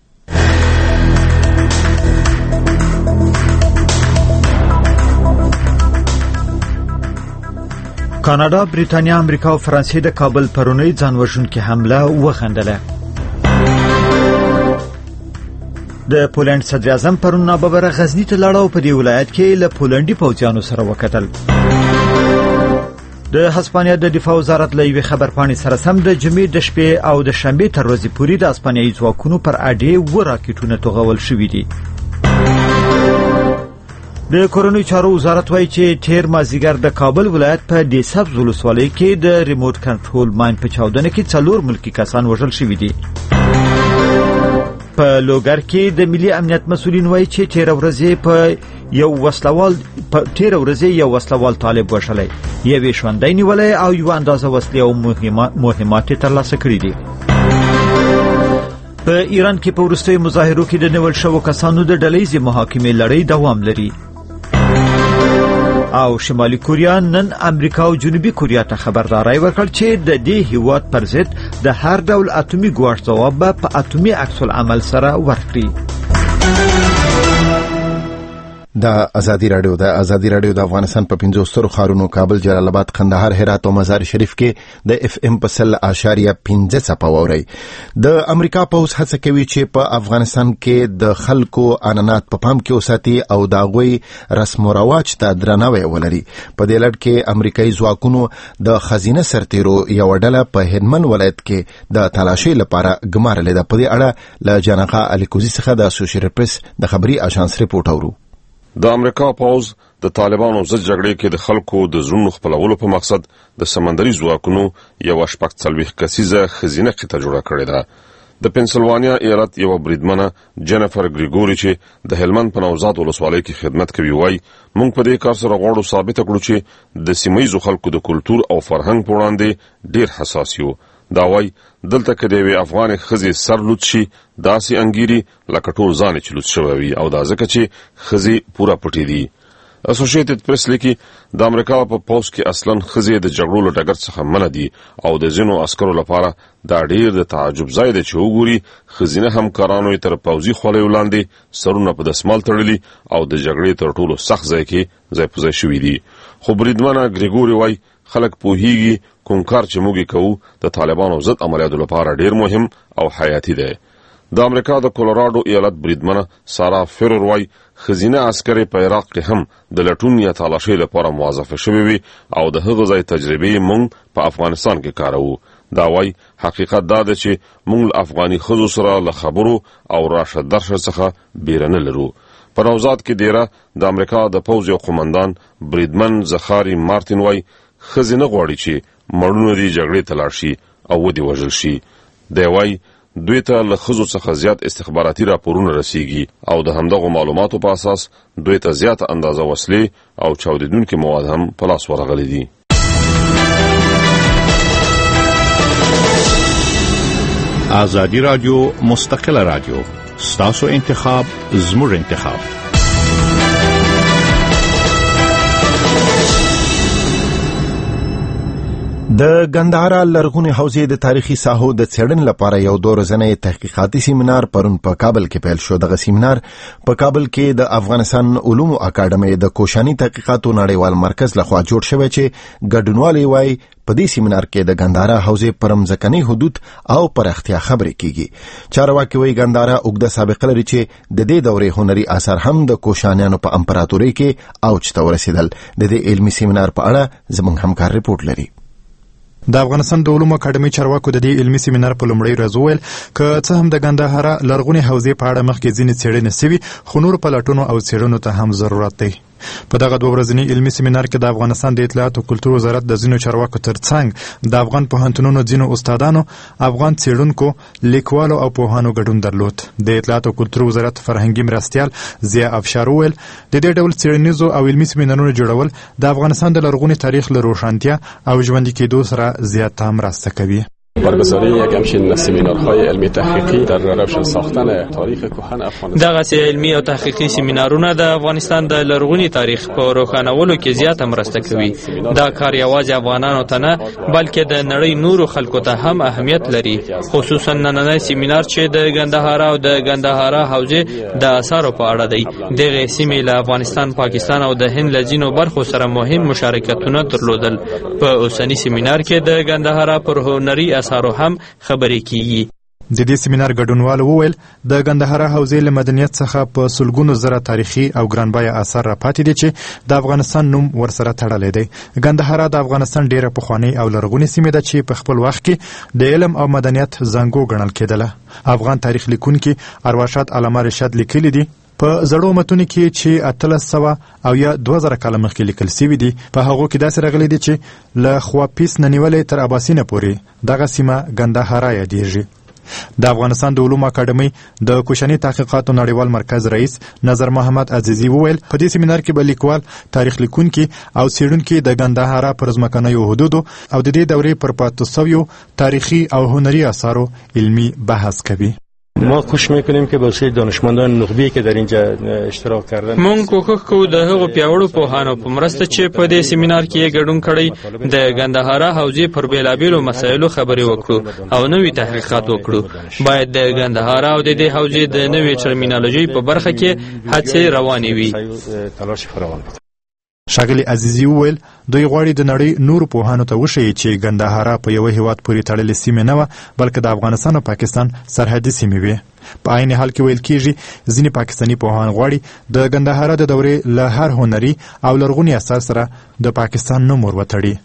کاناډا، بریتانیا، امریکا او فرانسې د کابل پرونی ځانوژونکې حمله وخندله. د پولند صدر اعظم پرون ناببره غزني ته لاړ او په دې ولایت کې له پولندي پوځیانو سره وکتل. د هسپانیا د دفاع وزارت له یوې خبرپاڼې سره سم د جمعې د شپې او د شنبې تر ورځې پورې د هسپانیایي ځواکونو پر اډې اووه راکټونه توغول شوي دي. د کورنیو چارو وزارت وایي چې تیر مازدیګر د کابل ولایت په دې سبز ولسوالۍ کې د ریموټ کنټرول ماین په چاودنه کې څلور ملکي کسان وژل شوي دي. په لوګر کې د ملي امنیت مسؤلین وایي چې تیر ورځې په یو وسلوال په تیر ورځې یو وسلوال طالب وشلای، یوې ژوندۍ نیولې او یو اندازه وسلې او مهمات ترلاسه کړې دي. په ایران کې په وروستیو مظاهرو کې د نیول شوو کسانو د ډلهیزې محاکمې لړۍ دوام لري. او شمالي کوریا نن امریکا او جنوبي کوریا ته خبرداري ورکړه چې د دې هیواد پر ضد د هر ډول اتومي ګواښ ځواب په اتومي عکس العمل سره ورکړي. د ازادي راډیو د ازادي راډیو د افغانستان په پنځو سترو ښارونو کابل، جلال آباد، قندهار، هرات او مزار شریف کې د اف ام په سل اشاریه پنځه څپه واوري. د امریکا پوز هڅه کوي چې په افغانستان کې د خلکو عنعنات په پام کې وساتي او د هغوی رسم و رواج ته درناوی ولري. په دې لړ کې امریکایي ځواکونو د خزینه سرتیرو یو ډله په هلمند ولایت کې د تلاشۍ لپاره ګمارلې ده. په دې اړه له جناقه الیکوزي څخه د اسوسییټډ پریس د خبري اژانس ریپورټ اورو. د امریکا پوز د طالبانو ضد جګړې کې د خلکو د زړونو خپلولو په مقصد د سمندري ځواکونو یو شپږ څلوېښت کسیزه خزینه قطعه جوړه کړې ده. د پنسلوانیا ایالت یو بریدمنه جنیفر ګریګوري چې د هلمند په نوزاد ولسوالۍ کې خدمت کوي وایي موږ په دې کار سره غواړو ثابت کړو چې د سیمهییزو خلکو د کلتور او فرهنګ په وړاندې ډېر حساس یو. دا وایي دلته که د یوې افغانې ښځې سر لوڅ شي داسې انګیري لکه ټول ځان چې لوڅ شوی وي او دا ځکه چې ښځې پوره پټې دي. اسوسییټډ پریس لیکي د امریکا په پوز کې اصلا ښځې د جګړو له ډګر څخه منع دي او د ځینو عسکرو لپاره دا ډېر د تعجب ځای دی چې وګوري ښځینه همکارانو یې تر پوځي خولیو لاندې سرونه په دسمال تړلي او د جګړې تر ټولو سخت ځای کې ځای په ځای شوي دي. خو بریدمنه ګریګوري وایي خلک پوهیږي کوم کار چې موږ کوو د طالبانو ضد عملیاتو لپاره ډېر مهم او حیاتي دی. د امریکا د کولراډو ایالت بریدمنه سارا فرور وایي ښځینه عسکرې په عراق کې هم د لټون یا تالاشۍ لپاره موظفه شوې وي او د هغه ځای تجربې موږ په افغانستان کې کاروو. دا وایي حقیقت دا دی چې موږ له افغاني ښځو سره له خبرو او راشه درشه څخه بیره نه لرو. په نوزاد کې دیره د امریکا د پوځ یو قومندان بریدمن زخاري مارتین وایي ښځې نه غواړي چې مړونه دې جګړې ته لاړ شي او ودې وژل شي. دی وایي دوی ته له ښځو څخه زیات استخباراتي راپورونه رسیږي او د همدغو معلوماتو په اساس دوی ته زیاته اندازه وسلې او چاودیدونکي مواد هم په لاس ورغلي دي. ازادي راډیو مستقله راډیو ستاسو انتخاب زموږ انتخاب. د ګندهارا لرغونې حوزې د تاریخي ساحو د څېړنې لپاره یو دوه ورځنی تحقیقاتي سیمینار پرون په کابل کې پیل شو. دغه سیمینار په کابل کې د افغانستان علومو اکاډمۍ د کوشاني تحقیقاتو نړیوال مرکز لخوا جوړ شوی چې ګډونوالي وایي په دې سیمینار کې د ګندهارا حوزې پر مځکني حدود او پراختیا خبرې کیږي. چارواکي وایي ګندهارا اوږده سابقه لري چې د دې دورې هنري اثار هم د کوشانیانو په امپراتورۍ کې اوج ته ورسېدل. د دې علمي سیمینار په اړه زموږ همکار ریپورت لري. د افغانستان د علومو اکاډمۍ چارواکو د دې علمي سیمینار په لومړۍ ورځ وویل که څه هم د ګندهارا لرغونې حوزې په اړه مخکې ځینې څېړنې سوي خو نور پلټنو او څېړنو ته هم ضرورت دی. په دغه دوه ورځني علمي سیمینار کې د افغانستان د اطلاعات او کلتور وزارت د ځینو چارواکو ترڅنګ د افغان پوهنتونونو ځینو استادانو، افغان څېړونکو، لیکوالو او پوهانو ګډون درلود. د اطلاعات او کلتور وزارت فرهنګي مرستیال ضیا افشار وویل د دې ډول څېړنیزو او علمي سیمینارونو جوړول د افغانستان د لرغوني تاریخ له روښانتیا او ژوندي کېدو سره زیاته مرسته کوي. برگزاری یک همچین سمینارهای علمی تحقیقی در روشن ساختن تاریخ کهن افغانستان. دغه علمی او تحقیقی سمینارونه د افغانستان د لرغوني تاریخ په روښانولو کې زیاته مرسته کوي. دا کار یوازې افغانانو ته نه بلکې د نړۍ نورو خلکو ته هم اهمیت لري، خصوصا نننی سمینار چې د ګندهارا او د ګندهارا حوزې د آثارو په اړه دی. دغه سیمې له افغانستان، پاکستان او د هند له ځینو برخو سره مهم مشارکتونه درلودل. په اوسنی سمینار کې د ګندهارا پر هنري اثارو هم خبرې کیږي. د دې سیمینار ګډونوال وویل د ګندهارا حوزې له مدنیت څخه په سلګونو زره تاریخي او ګرانبیه آثار راپاتې دي چې د افغانستان نوم ورسره تړلی دی. ګندهارا د افغانستان ډیره پخوانۍ او لرغونې سیمه ده چې په خپل وخت کې د علم او مدنیت زانګو ګڼل کېدله. افغان تاریخ لیکونکي ارواښاد علامه رشاد لیکلي دي په زړو متونو کې چې اتلس سوه او یا دوه زره کاله مخکې لیکل سوي دي په هغو کې داسې راغلي دي چې له خوافیس نه نیولې تر اباسینه پورې دغه سیمه ګندهارا یادیږي. د افغانستان د علومو اکاډمۍ د کوشاني تحقیقاتو نړیوال مرکز رئیس نظر محمد عزیزي وویل په دې سیمینار کې به لیکوال، تاریخ لیکونکي او څېړونکي د ګندهارا پر ځمکنیو حدودو او د دې دورې پر پاتې سویو تاریخي او هنري آثارو علمي بحث کوي. ما کوشش میکنیم که بسیار دانشمندان نخبه‌ای که در اینجا اشتراک کردن مونږ کوښښ کوو د هغو پیاوړو پوهانو په مرسته چې په دې سیمینار کې ګډون کړی د ګندهارا حوزې پر بیلابیلو مسایلو خبرې وکړو او نوي تحقیقات وکړو. باید د ګندهارا او د دې حوزې د نوې ټرمینالوژي په برخه کې هڅې روانې وي. ښاغلي عزیزي وویل دوی غواړي د نړۍ نورو پوهانو ته وښیي چې ګندهارا په یوه هیواد پورې تړلې سیمه نه وه بلکې د افغانستان او پاکستان سرحدي سیمې وې. په عین حال کې ویل کېږي ځینې پاکستاني پوهان غواړي د ګندهارا د دورې له هر هنري او لرغوني اثر سره د پاکستان نوم ور وتړي.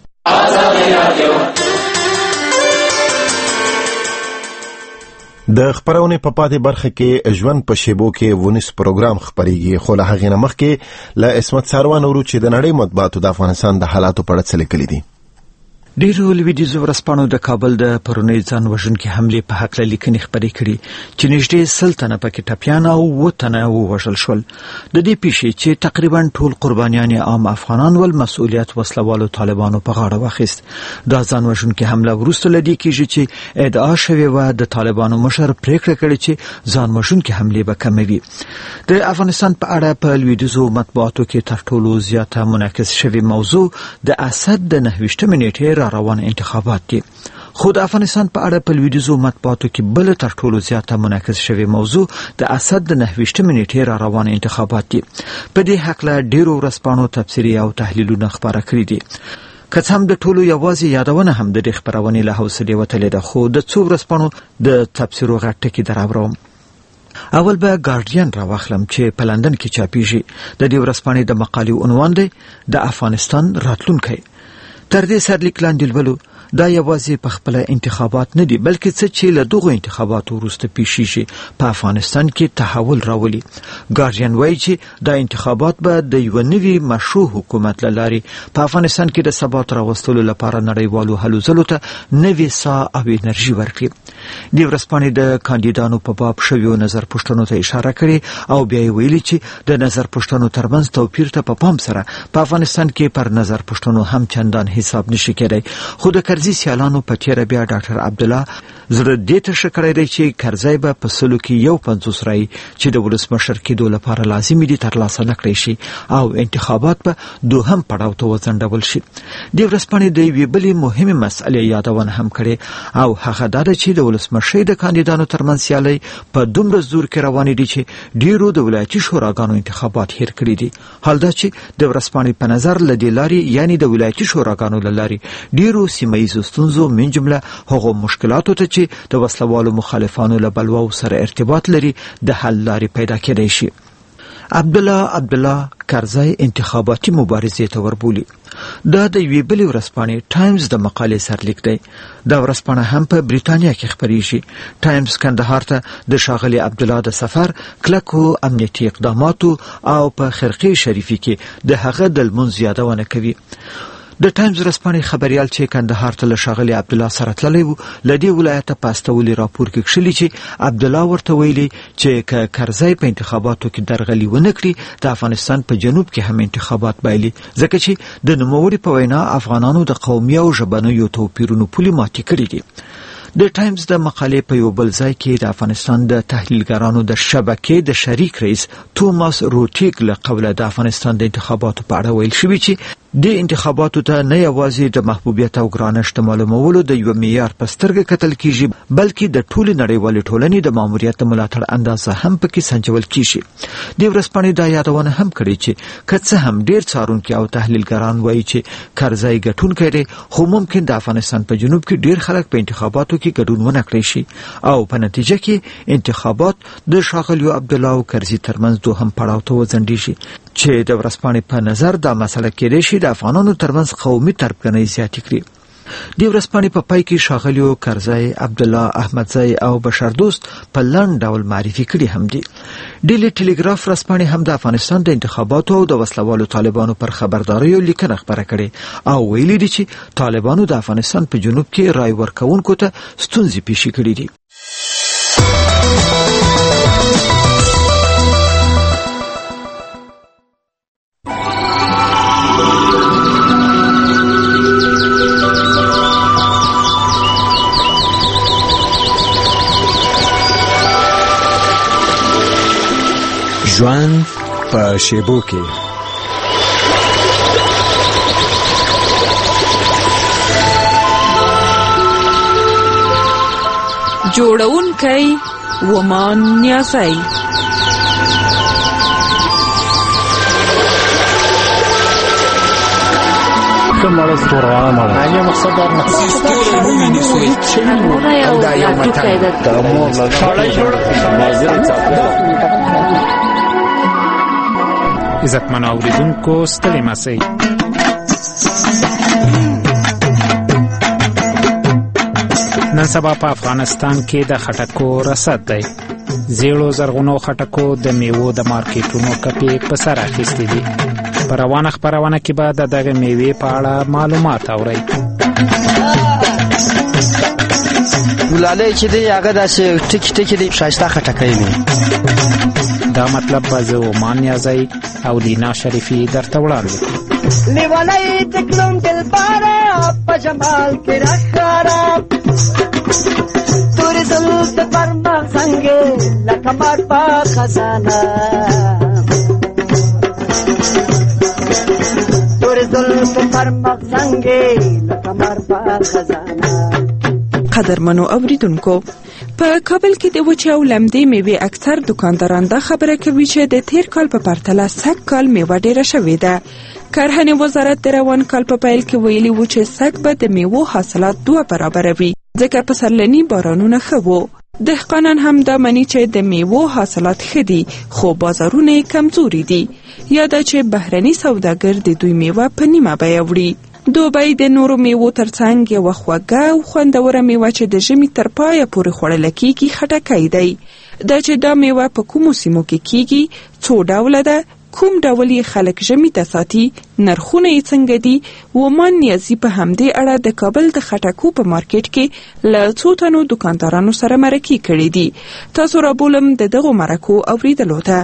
د خبرونې په پاتې برخه کې ژوند په شیبو کې ونیس پروګرام خبرېږي خو له هغې نه مخکې له عصمت ساروان اورو چې د نړۍ مطبوعاتو د افغانستان د حالاتو په اړه څه لیکلي دي. ډیرو لویدیځو ورځپاڼو د کابل د پرونۍ ځان وژونکې حملې په هکله لیکنې خپرې کړي چې نږدې سل تنه پکې ټپیان او اووه تنه ووژل شول. د دې پیښې چې تقریبا ټول قربانیان عام افغانان ول مسؤلیت وسلوالو طالبانو په غاړه واخیست. دا ځان وژونکې حمله وروسته له دې کېږي چې ادعا شوې وه د طالبانو مشر پریکړه کړې چې ځان وژونکې حملې به کموي. د افغانستان په اړه په لویدیځو مطبوعاتو کې تر ټولو زیاته منعکس شوې موضوع د اسد د نهه ویشتمې نیټې روان انتخابات دي. خو د افغانستان په اړه په لویدیځو مطبوعاتو کې بل تر ټولو زیاته منعکس شوی موضوع د اسد د نهه ویشتمې نیټې را روان انتخابات دي. په دې هکله ډیرو ورځپاڼو تبصرې او تحلیلونه خپاره کړي دي. که څه هم د ټولو یوازې یادونه هم د دې خپرونې له حوصلې وتلې ده خو د څو ورځپاڼو د تبصرو غټ ټکي دراوړم. اول به ګارډین راواخلم چې په لندن کې چاپیږي. د دې ورځپاڼې د مقالې عنوان دی د افغانستان راتلونکی. تر دې سرلیک لاندې لولو دا یوازې په خپل انتخابات نه دي بلکې څه چې له دغو انتخاباتو وروسته پیښیږي په افغانستان کې تحول راولي. ګارډین وایي چې دا انتخابات به د یو نوي مشروع حکومت له لارې په افغانستان کې د ثبات راوستلو لپاره نړیوالو هلو ځلو ته نوې ساه او انرژي ورکړي. دې ورځپاڼې د کاندیدانو په باب شویو نظر پوښتنو ته اشاره کړې او بیا یې ویلي چې د نظر پوښتنو ترمنځ توپیر ته په پام سره په افغانستان کې پر نظر پوښتنو هم چندان حساب نشي کېدی. خو د کرزي سیالانو په تیره بیا ډاکټر عبدالله زړه دې ته ښه کړی دی چې کرزی به په سلو کې یو پنځوس رایې چې د ولسمشر کېدو لپاره لازمي دي ترلاسه نه کړی شي او انتخابات به دوهم پړاو ته وځنډول شي. دې ورځپاڼې د یوې بلې مهمې مسئلې یادونه هم کړې او هغه دا ده چې د ولسمشرۍ د کاندیدانو ترمنځ سیالۍ په دومره زور کې روانې دي چې ډېرو د ولایتي شوراګانو انتخابات هیر کړي دي. حال دا چې د ورځپاڼې په نظر له دې لارې یعنې د ولایتي شوراګانو له لارې ډېرو سیمه ییزو ستونزو من جمله هغو مشکلاتو ته چې د وسلوالو مخالفانو له بلواو سره ارتباط لري د حل لارې پیدا کېدای شي. عبدالله عبدالله کرزی انتخاباتي مبارزې ته وربولي. دا د یوې بلې ورځپاڼې ټایمز د مقالې سرلیک دی. دا ورځپاڼه هم په بریتانیا کې خپریږي. ټایمز کندهار ته د ښاغلي عبدالله د سفر، کلکو امنیتي اقداماتو او په خرقې شریفي کې د هغه د لمونځ یادونه کوي. د ټایمز ورځپاڼې خبریال چې کندهار ته له ښاغلي عبدالله سره تللی و له دې ولایته په استولي راپور کې کښلي چې عبدالله ورته ویلي چې که کرزی په انتخاباتو کې درغلي ونه کړي د افغانستان په جنوب کې هم انتخابات بایلي، ځکه چې د نوموړي په وینا افغانانو د قومي او ژبنیو توپیرونو پولې ماتې کړي دي. د ټایمز د مقالې په یو بل ځای کې د افغانستان د تحلیلګرانو د شبکې د شریک رئیس توماس روټیک له قوله د افغانستان د انتخاباتو په اړه ویل شوي چې د انتخاباتو ته نه یوازې د محبوبیت او ګرانښت معلومولو د یو معیار په سترګه کتل کیږي، بلکې د ټولې نړیوالې ټولنې د ماموریت د ملاتړ اندازه هم پکې سنجول کیږي. د ورځپاڼې دا یادونه هم کړې چې که څه هم ډېر څارونکي او تحلیلګران وایي چې کرزی ګټونکی دی، خو ممکن د افغانستان په جنوب کې ډېر خلک په انتخاباتو کې ګډون ونه کړی شي او په نتیجه کې انتخابات د ښاغلیو عبدالله او کرزي ترمنځ دوهم پړاو ته وځنډیږي چې د ورځپاڼې په نظر دا مسله کېدای شي د افغانانو ترمنځ قومي تربګنۍ زیاتې کړي. د ورځپاڼې په پای کې ښاغلیو کرزی، عبدالله احمدزی او بشردوست په لنډ ډول معرفي کړي هم دي. ډیلی ټیلیګراف ورځپاڼې هم د افغانستان د انتخاباتو او د وسلوالو طالبانو پر خبرداریو لیکنه خپره کړې او ویلي دي چې طالبانو د افغانستان په جنوب کې رای ورکوونکو ته ستونزې پیښې کړي دي. ژوند په شیبو کې جوړونکی ومان نیازی کمال استورانه مال ایا مقصد دار نه دا یو متن د مور له خړای جوړ مازه عزتمن اوریدونکو ستړي ماسئ. نن سبا په افغانستان کې د خټکو رسد دی. زیړو زرغونو خټکو د میوو د مارکیټونو کپې په سر اخیستې دي. په روانه خپرونه کې به د دغه میوې په اړه معلومات اورئ. ګلالۍ چې دی هغه داسې ټکي ټکي دی ښایسته خټکی دی. دا مطلب به زه ومان نیازی او لینا شریفي درته وړاندې کړو. لیونی چې کړم دلباره په جمال کې راښکاره تورې زلفې پر مخ څنګې لکه مار په خزانه تورې زلفې پر مخ څنګې لکه مار په خزانه. قدرمنو اوریدونکو، په کابل کې د وچې او لمدې میوې اکثر دکانداران دا خبره کوي چې د تیر کال په پرتله سږ کال میوه ډیره شوې ده. کرهنې وزارت د روان کال په پیل کې ویلي و چې سږ به د میوو حاصلات دوه برابره وي، ځکه پسرلني بارانونه ښه وو. دهقانان هم دا مني چې د میوو حاصلات ښه دي، خو بازارونه یې کمزوري دي. یا دا چې بهرني سوداګر د دوی میوه په نیمه بیه وړي. دوبی د نورو میوو ترڅنګ یوه خوږه او خوندوره میوه چې د ژمي تر پایه پورې خوړل کیږي خټکی دی. دا چې دا میوه په کومو سیمو کې کیږي، څو ډوله ده، کوم ډول یې خلک ژمي ته ساتي، نرخونه یې څنګه دي. ومان نیازي په همدې اړه د کابل د خټکو په مارکیټ کې له څو تنو دکاندارانو سره مرکې کړې دي. تاسو را بولم د دغو مرکو اوریدلو ته.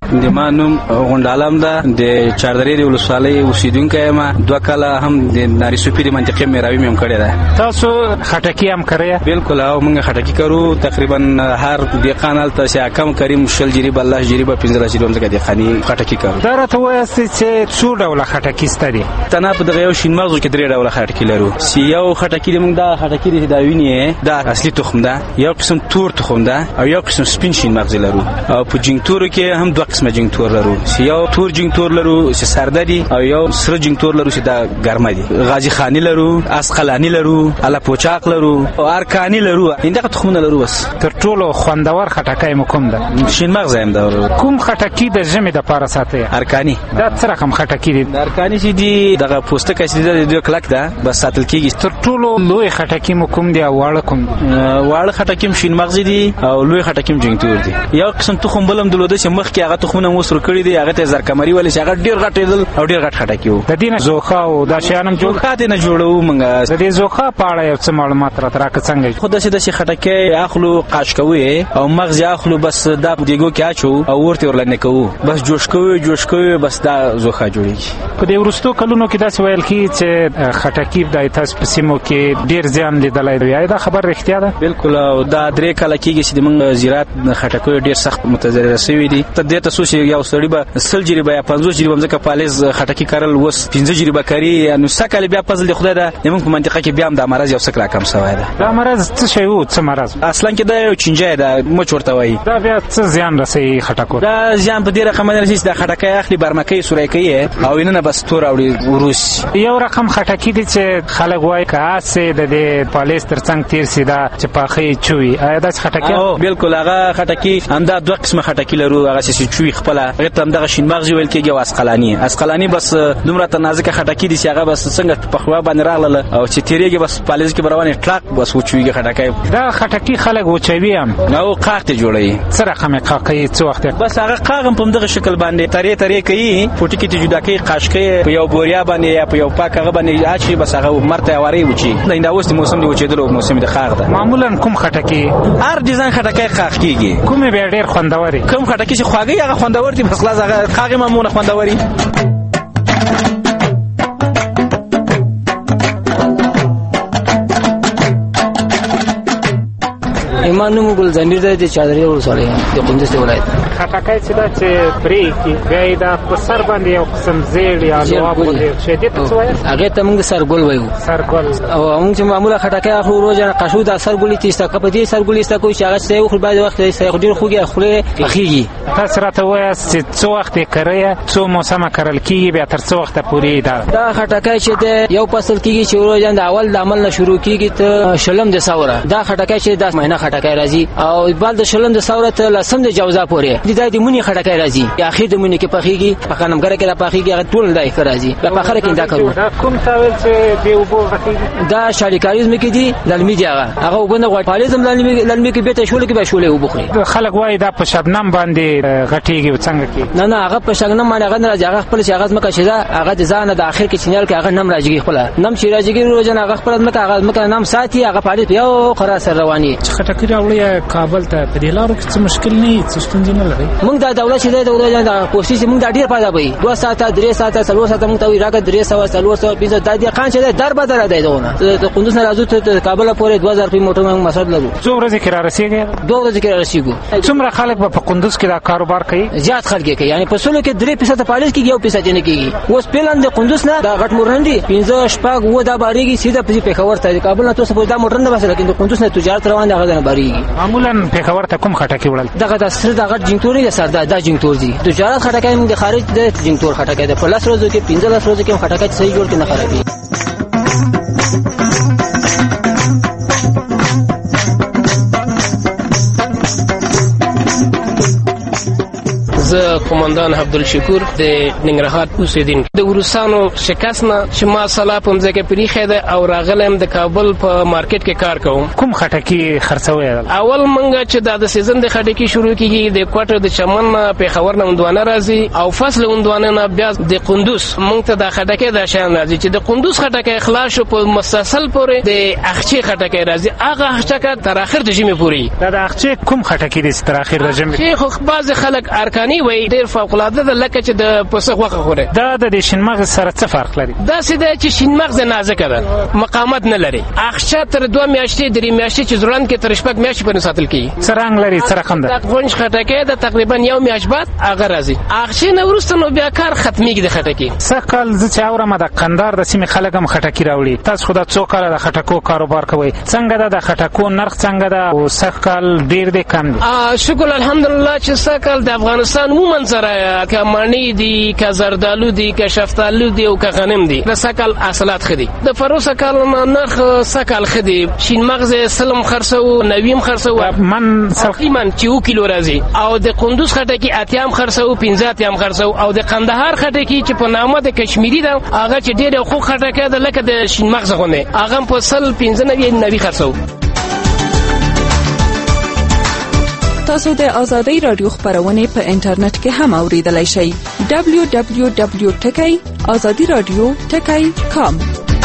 د ما نوم غونډالم ده د چاردرې د ولسوالۍ اوسیدونکی یم. دوه کاله هم د ناري صوفي د منطقې مېراوي مې هم کړې ده. تاسو خټکي هم کرئ؟ بالکل او موږ خټکي کرو. تقریبا هر دهقان هلته چې کم کریم شل جریبه لس جریبه پنځه لس جریبه ځکه دهقاني خټکي کرو. دا راته ووایاست چې څو ډوله خټکي شته دي؟ تنها په دغه یو شین مغزو کې درې ډوله خټکي لرو. یو خټکي د موږ دا خټکي د دا وینې دا اصلي تخم ده، یو قسم تور تخم ده او یو قسم سپین شین مغز لرو. او په جنګتورو کې هم دوه قسمه جنګتور لرو. یو تور جنګتور لرو چې سرده دي او یو سره جنګتور لرو چې دا ګرمه دي. غازی خانی لرو، اسقلانی لرو، الا پوچاق لرو او ارکانی لرو. انده تخمونه لرو. بس تر ټولو خوندور خټکای مو کوم ده؟ شین مغز هم ده. کوم خټکی د ژمي د پاره ساتي؟ ارکانی. دا څه رقم خټکی دي؟ ارکانی چې دي دغه پوستکه چې د دوه کلک ده بس ساتل کیږي. تر ټولو لوی خټکی مو کوم دی او واړه کوم دي؟ واړه خټکی شین مغز دي او لوی خټکی جنګتور دي. یو قسم تخم بلم دلوده چې مخ کې هغه تخمونه وسر کړی دي، هغه ته زرکمری ولې چې هغه ډیر غټ دل او ډیر غټ خټکی وو. د دینه زوخه او د شیانم جوړه دي نه جوړو مونږه. د دې زوخه په اړه یو څه معلومات را تراکه څنګه؟ خو داسې داسې خټکی اخلو قاش کوي او مغز اخلو بس دا دیګو کې اچو او ورته ورلنه کوو بس جوش کوي جوش کوي بس دا زوخه جوړیږي. په دې ورستو کلونو کې داسې ویل کی چې خټکی د تاسو په سیمو کې ډیر زیان لیدلای دی. دا خبر رښتیا ده؟ بالکل. او دا درې کاله کېږي چې موږ زراعت خټکو ډیر سخت متضرر شوی دي. ته دې تاسو چې یو سړی به سل جریبه یا پنځوس جریبه ځکه پالیز خټکی کارل وس پنځه جریبه کاری نو سکه بیا پزل خدای ده. موږ په منطقه کې بیا هم د مرز یو سکه کم شوی ده. دا مرز څه شی وو؟ څه مرز؟ اصلا کې دا یو چنجای ده مچ ورته وایي. دا بیا څه زیان رسي خټکو؟ دا زیان په دې رقم نه رسي چې د خټکی اخلي برمکې سورې کوي او نه بس تور اوړي وروس. یو رقم خټکی دي چې خلک وایي کاسه د دې پالیز ترڅنګ تیر سیدا چې پاخې چوي. آیا دا خټکی؟ او بالکل هغه خټکی همدا دوه قسمه خټکی لرو. هغه چې چوي خپل هغه تم دغه شین مغز ویل کېږي او اسقلانی. اسقلانی بس دومره ته نازک خټکی دي چې هغه بس څنګه په خوا باندې راغله او چې تیریږي بس پالیز کې بروانه ټلاک بس وچويږي خټکی. دا خټکی خلک وچوي هم او قاق ته جوړي. څه رقم قاقي څه وخت؟ بس هغه قاق په دغه شکل باندې ترې ترې کوي پټی کې جدا کوي قاش کوي په یو بوریا باندې یا په یو پاک هغه باندې اچي بس هغه مرته وری وچی. دا اوس د موسم دی وچیدلو موسم د قاق ده. معمولا کوم خټکی هر ډیزاین خټکی قاق کیږي. کومه به ډیر خوندوري؟ کوم خټکی چې خواږي هغه خوندور دي بس خلاص هغه قاق مامونه خوندوري. ایمان نوم ګل زمیر دی د چادرې ولسوالۍ د کندوز ولایت. خټکی چې دا چې پرې کې بیا دا په سر باندې یو قسم زیړ یا لواب ولې شدید څه وایي؟ هغه ته موږ سرګل وایو. سرګل. او موږ چې معموله خټکی اخلو روزانه قشو د سرګلې تیسته کپ دي سرګلې ستا کوی چې هغه څه یو خو بعد وخت یې ډیر خوږه خله اخیږي. تاسو راته وایاست چې څو وخت کرای څو موسمه کرل کیږي بیا تر څو وخت پورې دا دا خټکی چې د یو فصل کیږي چې روزانه د اول د عمل نه شروع کیږي ته شلم د سوره. دا خټکی چې د مهینه خټکی راځي او بعد د شلم د سوره ته لسم د جوزا پورې د دې مونږ خټکی راځي. اخر د مونږ کې پخېږي په خنمګره کې را پخېږي هغه ټول دای راځي. په اخر کې دا کارو. دا کوم تاول چې دی وبو غټي دا شالیکاریزم کې دي للمی دی هغه هغه وبنه غوړ پالیزم للمی للمی کې به ته شول کې به شولې وبخري. خلک وایي دا په شبنم باندې غټيږي څنګه کې؟ نه نه هغه په شبنم باندې هغه راځي هغه خپل شغاز مکه شدا هغه د ځان د اخر کې چینل کې هغه نم راځي خپل نم شي راځي روزانه هغه خپل مکه هغه مکه نام ساتي هغه پالیز یو خلاص رواني. خټکی راوړی کابل ته په دې لارو کې څه مشکل نه څه ستونزې نه لري. موږ دا دولت چې د روزانه د کوشش موږ د ډیر پاده وي دوه ساعته درې ساعته څلور ساعته موږ ته وی راګه درې ساعته څلور ساعته پنځه د دې قان چې در بدل دی دونه د قندوز نه راځو ته کابل پورې دوه هزار په موټر موږ مسد لرو. څو ورځې کې را رسیږي؟ دوه ورځې کې را رسیږو. څومره خلک په قندوز کې دا کاروبار کوي؟ زیات خلک کوي یعنی په سلو کې درې فیصد پالیس کې یو فیصد نه کیږي. اوس پلان د قندوز نه د غټ مورندي پنځه شپږ و دا باریږي سیده په پیښور ته کابل نه تاسو په دا موټر نه بس لکه د قندوز نه تجارت روان دی هغه نه باریږي. معمولا پیښور ته کوم خټکی وړل؟ دغه د سر د غټ جنګتوري د سر د جنګتور دي تجارت خټکی موږ د خارج د جنګتور خټکی د پلاس روزو کې پنځه لس روزو کې خټکی صحیح جوړ کې نه خرابي. زه قومندان عبدالشکور د ننګرهار اوسیدونکی. د ورسانو شکست نه چې ما سلا په مځکه پریښې ده او راغلم د کابل په مارکیټ کې کار کوم. کوم خټکی خرڅوي؟ اول منګه چې د سیزن د خټکی شروع کیږي د کوټه د چمن نه پیښور نه وندوانه راځي او فصل وندوانه نه بیا د قندوز مونږ ته د خټکی د شان راځي چې د قندوز خټکی خلاص شو په مسلسل پورې د اخچی خټکی راځي هغه خټکی تر اخر د ژمي پورې. دا د اخچی کوم خټکی د تر اخر د ژمي؟ خو بعض خلک ارکانی وای ډیر فوق العاده ده لکه چې د پسه غوښه خوره. دا د شین مغز سره څه فرق لري؟ دا سیده چې شین مغز نازکه ده مقاومت نه لري. اخشه تر دوه میاشتې درې میاشتې چې ځوړند کې تر شپږ میاشتې پورې ساتل کیږي. څه رنګ لري څه رقم ده؟ غونج خټکی ده تقریبا یو میاشت بعد هغه راځي. اخشه نه وروسته نو بیا کار ختمیږي د خټکی. سکل زه چې اورم د قندار د سیمې خلک هم خټکی راوړي. تاسو خو دا څو کاله د خټکو کاروبار کوئ، څنګه ده د خټکو نرخ څنګه ده او سکل ډیر دی کم دی؟ شکر الحمدلله چې سکل د افغانستان عموما سره که مڼې دي که زردالو دي که شفتالو دي او که غنم دي د سکل حاصلات ښه دي. د فرو سکل نرخ سکل ښه دي. شین مغز سلم خرڅو نویم خرڅو من تقریبا چې یو کیلو راځي او د قندوز خټکی اتیام خرڅو پنځه اتیام خرڅو او د قندهار خټکی چې په نامه د کشمیری ده هغه چې ډېر خو خټکی ده لکه د شین مغز غونه هغه په سل پنځه نوي نوي خرڅو. تاسو د آزادۍ رادیو خبرونه په انټرنیټ کې هم اوریدلای شئ. دبلیو دبلیو دبلیو ټکی آزادی رادیو ټکی کام.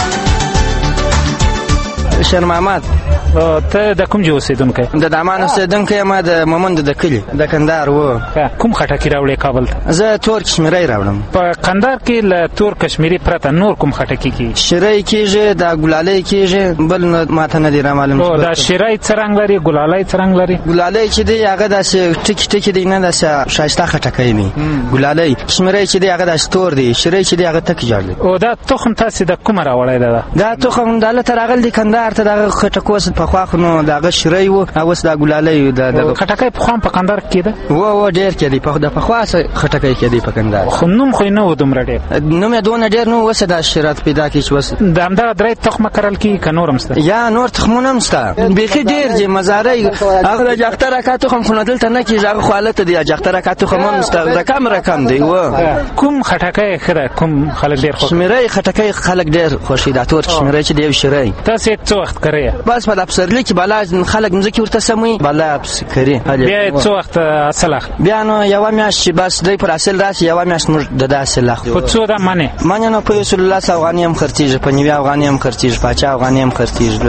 شیر محمد ته د کوم ځای اوسیدونکی؟ د دامان اوسیدونکی ما د مومند د کلی د کندهار و. کوم خټکی راوړې کابل ته؟ زه تور کشمیری راوړم. په کندهار کې له تور کشمیری پرته نور کوم خټکی کیږي؟ شیری کیږي، د ګلالۍ کیږي، بل ماته نه دی را معلوم. او دا شیری څه رنګ لري؟ ګلالۍ څه رنګ لري؟ ګلالۍ چې دی هغه داسې ټکی ټکی دی نه داسې ښایسته خټکی دی ګلالۍ. کشمیری چې دی هغه داسې تور دی، شیری چې دی هغه تک جوړ دی. او دا تخم تاسو د کومه راوړی ده؟ دا تخم دلته راغلی دی کندهار ته. دغه خټکو په خوا خو نو دغه شری و اوس دا ګلالۍ د خټکی په خوا په کندهار کې ده. و و ډیر کې دی په د په خوا خټکی کې دی په کندهار. خو نوم خو نه و دومره ډیر. نوم یې دونه ډیر نو وسه د شرات پیدا کی چې وس د همدا درې تخمه کرل کی کنورم سته یا نور تخمونه هم سته بيخي ډیر چې مزاري هغه د اختر کا تخم خو نه دلته نه کیږي. هغه حالت دی چې اختر کا تخم هم سته رقم رقم دی. و کوم خټکی خره کوم خلک ډیر خو شمیري خټکی خلک ډیر خوشي دا تور شمیري چې دی شری. تاسو څه وخت کړی؟ بس په افسرلی کې بالا خلک مزکی ورته سموي بالا اپس کوي. بیا څو وخت اصل اخ بیا نو یو میاش چې بس دای پر اصل راس یو میاش موږ د اصل اخ په څو د منه منه نو په رسول الله صلی الله علیه و خرچیږي په نیو افغاني هم خرچیږي په چا افغاني هم خرچیږي.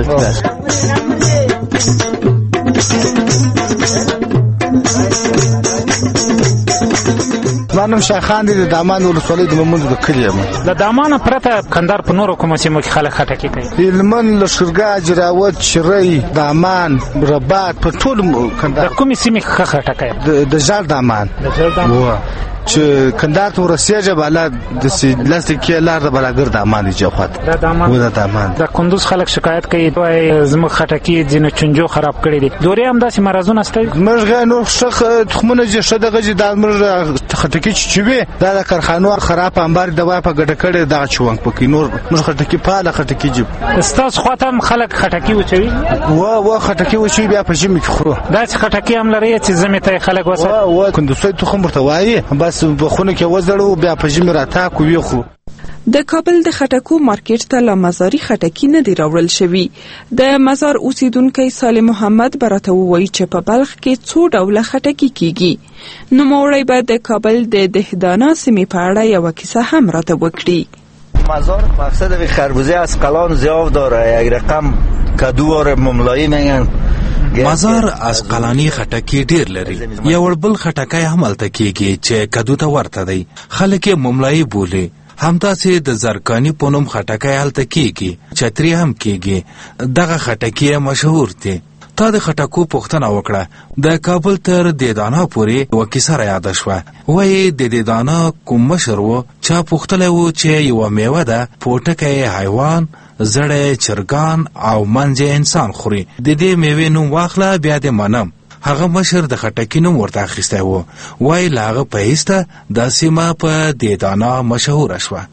مانم شاخان دي د دامان ولسوالۍ د ممند د کلی یم. د دامان پرته کندهار په نورو کومه سیمو کې خلک خټکی کوي. هلمند لشکرګاه جراوت شری دامان رباط په ټول کندهار د کومې سیمې خټکی د ژړ دامان د ژړ دامان چې کندهار ته ورسېږي بالا د لاسته کې لار د بلاګر دامان دی جوخت د دامان و د دامان د کندوز خلک شکایت کوي دوی زمو خټکی ځینې چنجو خراب کړي دي. دوری هم داسې مرزونه ستل مرغه نو شخ تخمونه چې شدغه چې د مرغه خټکی چې وي دا د کارخانو خراب انبار دوا په ګډه کړي دا چونګ پکې نور موږ خټکی پاله خټکی جيب استاد خاطم خلک خټکی وچوي و و خټکی وچوي بیا په جمی کې خورو دا چې خټکی هم لري چې زمې ته خلک وسه و کندوسي تخم ورته وایي بس په خونه کې وزړو بیا په جمی راتا کوي خو. د کابل د خټکو مارکیټ ته لا مزاري خټکی نه دی راوړل شوی. د مزار اوسیدونکو صالح محمد براته وایي چې په بلخ کې څو ډول خټکی کیږي. نو موري بعد د کابل د دهدانا سیمې په اړه یو کیسه هم راته وکړي. مزار مقصد به خربوزه از قلان زیاد داره یک رقم کدو اور مملایی میگن. مزار از قلانی خټکی ډیر لري. یو بل خټکی هم الته کیږي چې کدو ته ورته دی. خلک مملایی بوله. همداسې د زرکانی په نوم خټکی هلته کیږي. چتری هم کیږي. دغه خټکی مشهور دی. تا د خټکو پوښتنه وکړه. د کابل تر دېدانا پورې یوه کیسه را یاده شوه. وایي د دېدانا کوم مشر و چا پوښتلی و چې یوه میوه ده پوټکی حیوان زړی چرګان او منځ انسان خوري. د دې میوې نوم واخله بیا دې منم. هغه مشر د خټکی نوم ورته اخیستی و. وایي له هغه په ایسته دا سیمه په دېدانا مشهوره شوه.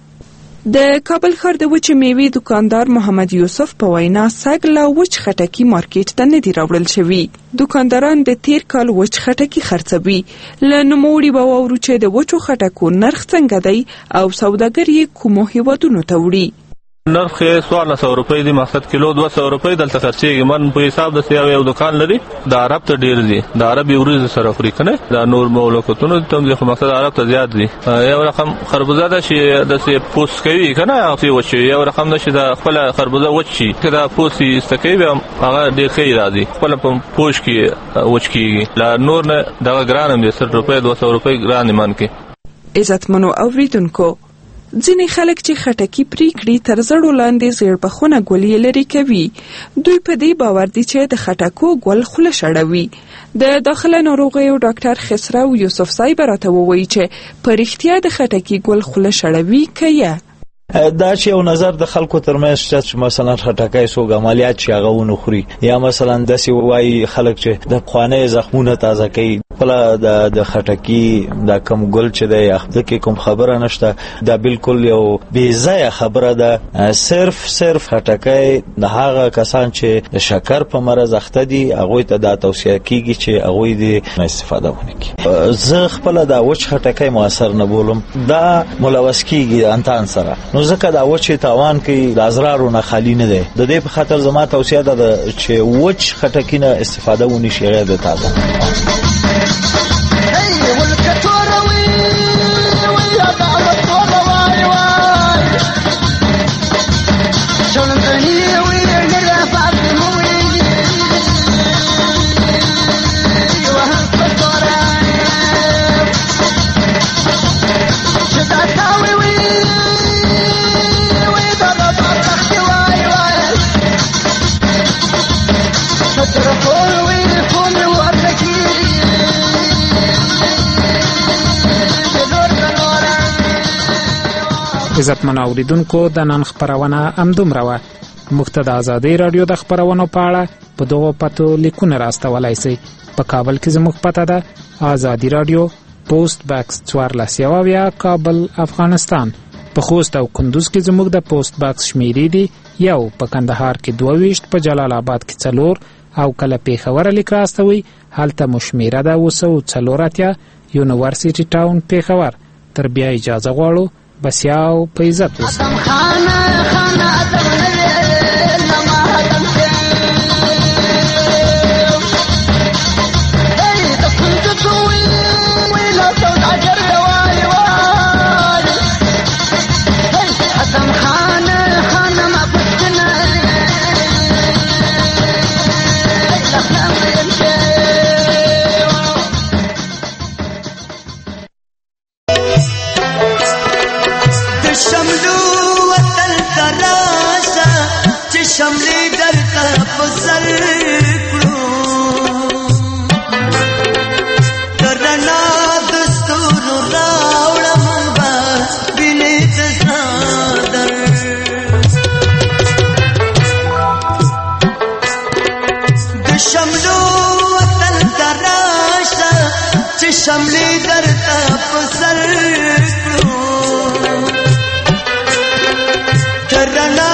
د کابل ښار د وچې میوې دکاندار محمد یوسف په وینا سږ لا وچ خټکی مارکیټ ته نه دی راوړل شوی. دکانداران د تیر کال وچ خټکی خرڅوي. له نوموړي به واورو چې د وچو خټکو نرخ څنګه دی او سوداګر یې کومو هیوادونو ته وړي. نرخ یې څوارلس سوه روپۍ دی، مقصد کیلو دوه سوه روپۍ دلته خرڅېږي. من په حساب داسې یو یو دکان لري د عرب ته ډېر دي، د عرب یې وریځې سره خوري که نه، دا نور مملکتونو ته هم دي خو مقصد عرب ته زیات دي. یو رقم خربوزه ده چې داسې پوست کوي که نه هغسې وچ وي، یو رقم ده چې د خپله خربوزه وچ شي که دا پوست یې ایسته کوي بیا هغه ډېر ښه راځي، خپله په پوش کې وچ کېږي. لا نور نه دغه ګران هم دی، سل روپۍ دوه سوه روپۍ ګران دی من کې. عزتمنو اوریدونکو، ځینې خلک چې خټکی پرې کړي تر زړو لاندې زیړبخونه ګل یې لرې کوي. دوی په دې باور دي چې د خټکو ګل خوله شړوي. د داخله ناروغیو ډاکټر خسرو یوسف صاحب راته ووایي چې په رښتیا د خټکي ګل خوله شړوي که یا دا چې یو نظر د خلکو ترمنځ شته چې مثلا خټکی څوک عملیات شي هغه ونه خوري، یا مثلا داسې وایي خلک چې د پخوانۍ زخمونه تازه کوي. خپله د د خټکي دا کم ګل چې دی دکې کوم خبره نشته، دا بالکل یو بې ځایه خبره ده. صرف صرف خټکی د هغه کسان چې د شکر په مرض اخته دي هغوی ته دا توصیه کېږي چې هغوی دې استفاده ونه کړي. زه خپله دا وچ خټکی مؤثر نه بولم، دا ملوث کېږي انتان سره، نو ځکه دا وچ تاوان کوي، د اضرارو نه خالی نه دی. د دې په خاطر زما توصیه ده چې وچ خټکي نه استفاده ونی شي غیر د تازه. عزتمن اوریدونکو، د نن خپرونه همدومره وه. موږ ته د ازادۍ راډیو د خپرونو په اړه په دغو پتو لیکونه راستولی سئ. په کابل کې زموږ پته ده ازادي راډیو، پوسټ باکس څوارلس یو اویا، کابل، افغانستان. په خوست او کندوز کې زموږ د پوسټ باکس شمیرې دي یو، په کندهار کې دوه ویشت، په جلال آباد کې څلور، او کله پېښور لیک راستوئ هلته مو شمیره ده اوه سوه څلور اتیا، یونیورسټي ټاون پېښور. تر بیا اجازه غواړو، بسیا او په عزت اوسئ. شملې درته په سر کړو د رڼا د ستورو راوړم به وینې د څادر د شملو وطن ته راشه چې شملې درته په سر کړو د رڼا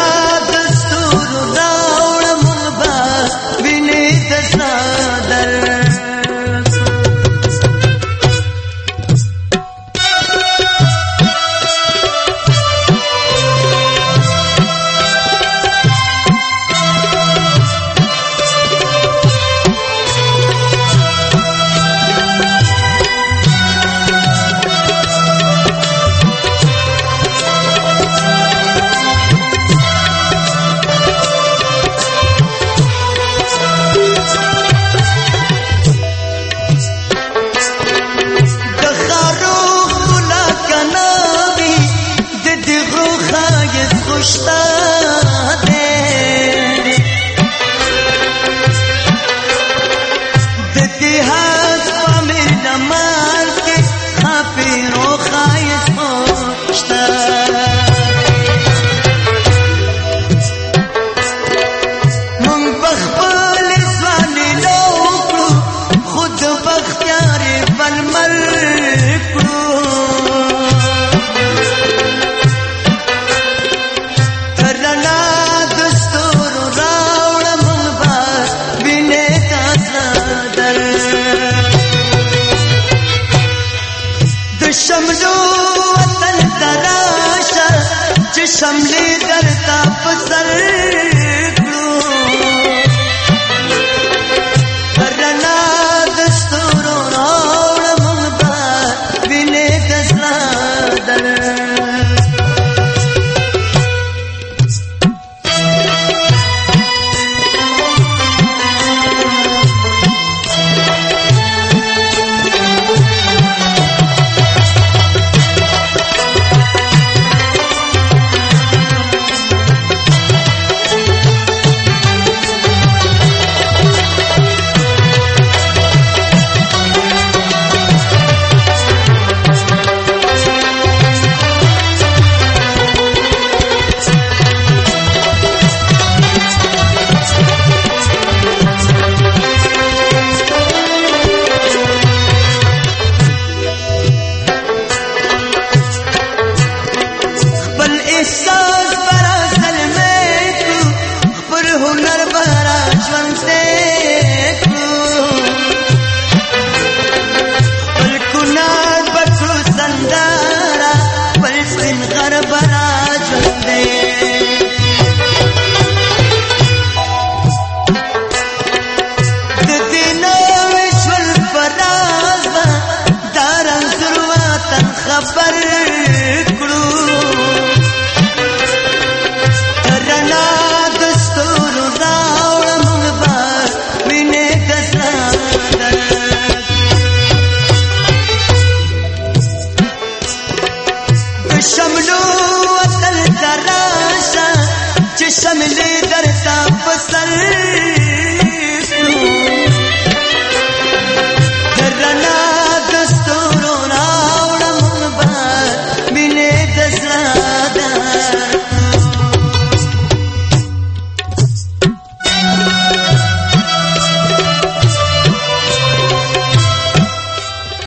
شملې درته په سر کړو رڼا د ستورو راوړه موږ به وینې د زړه درد خبر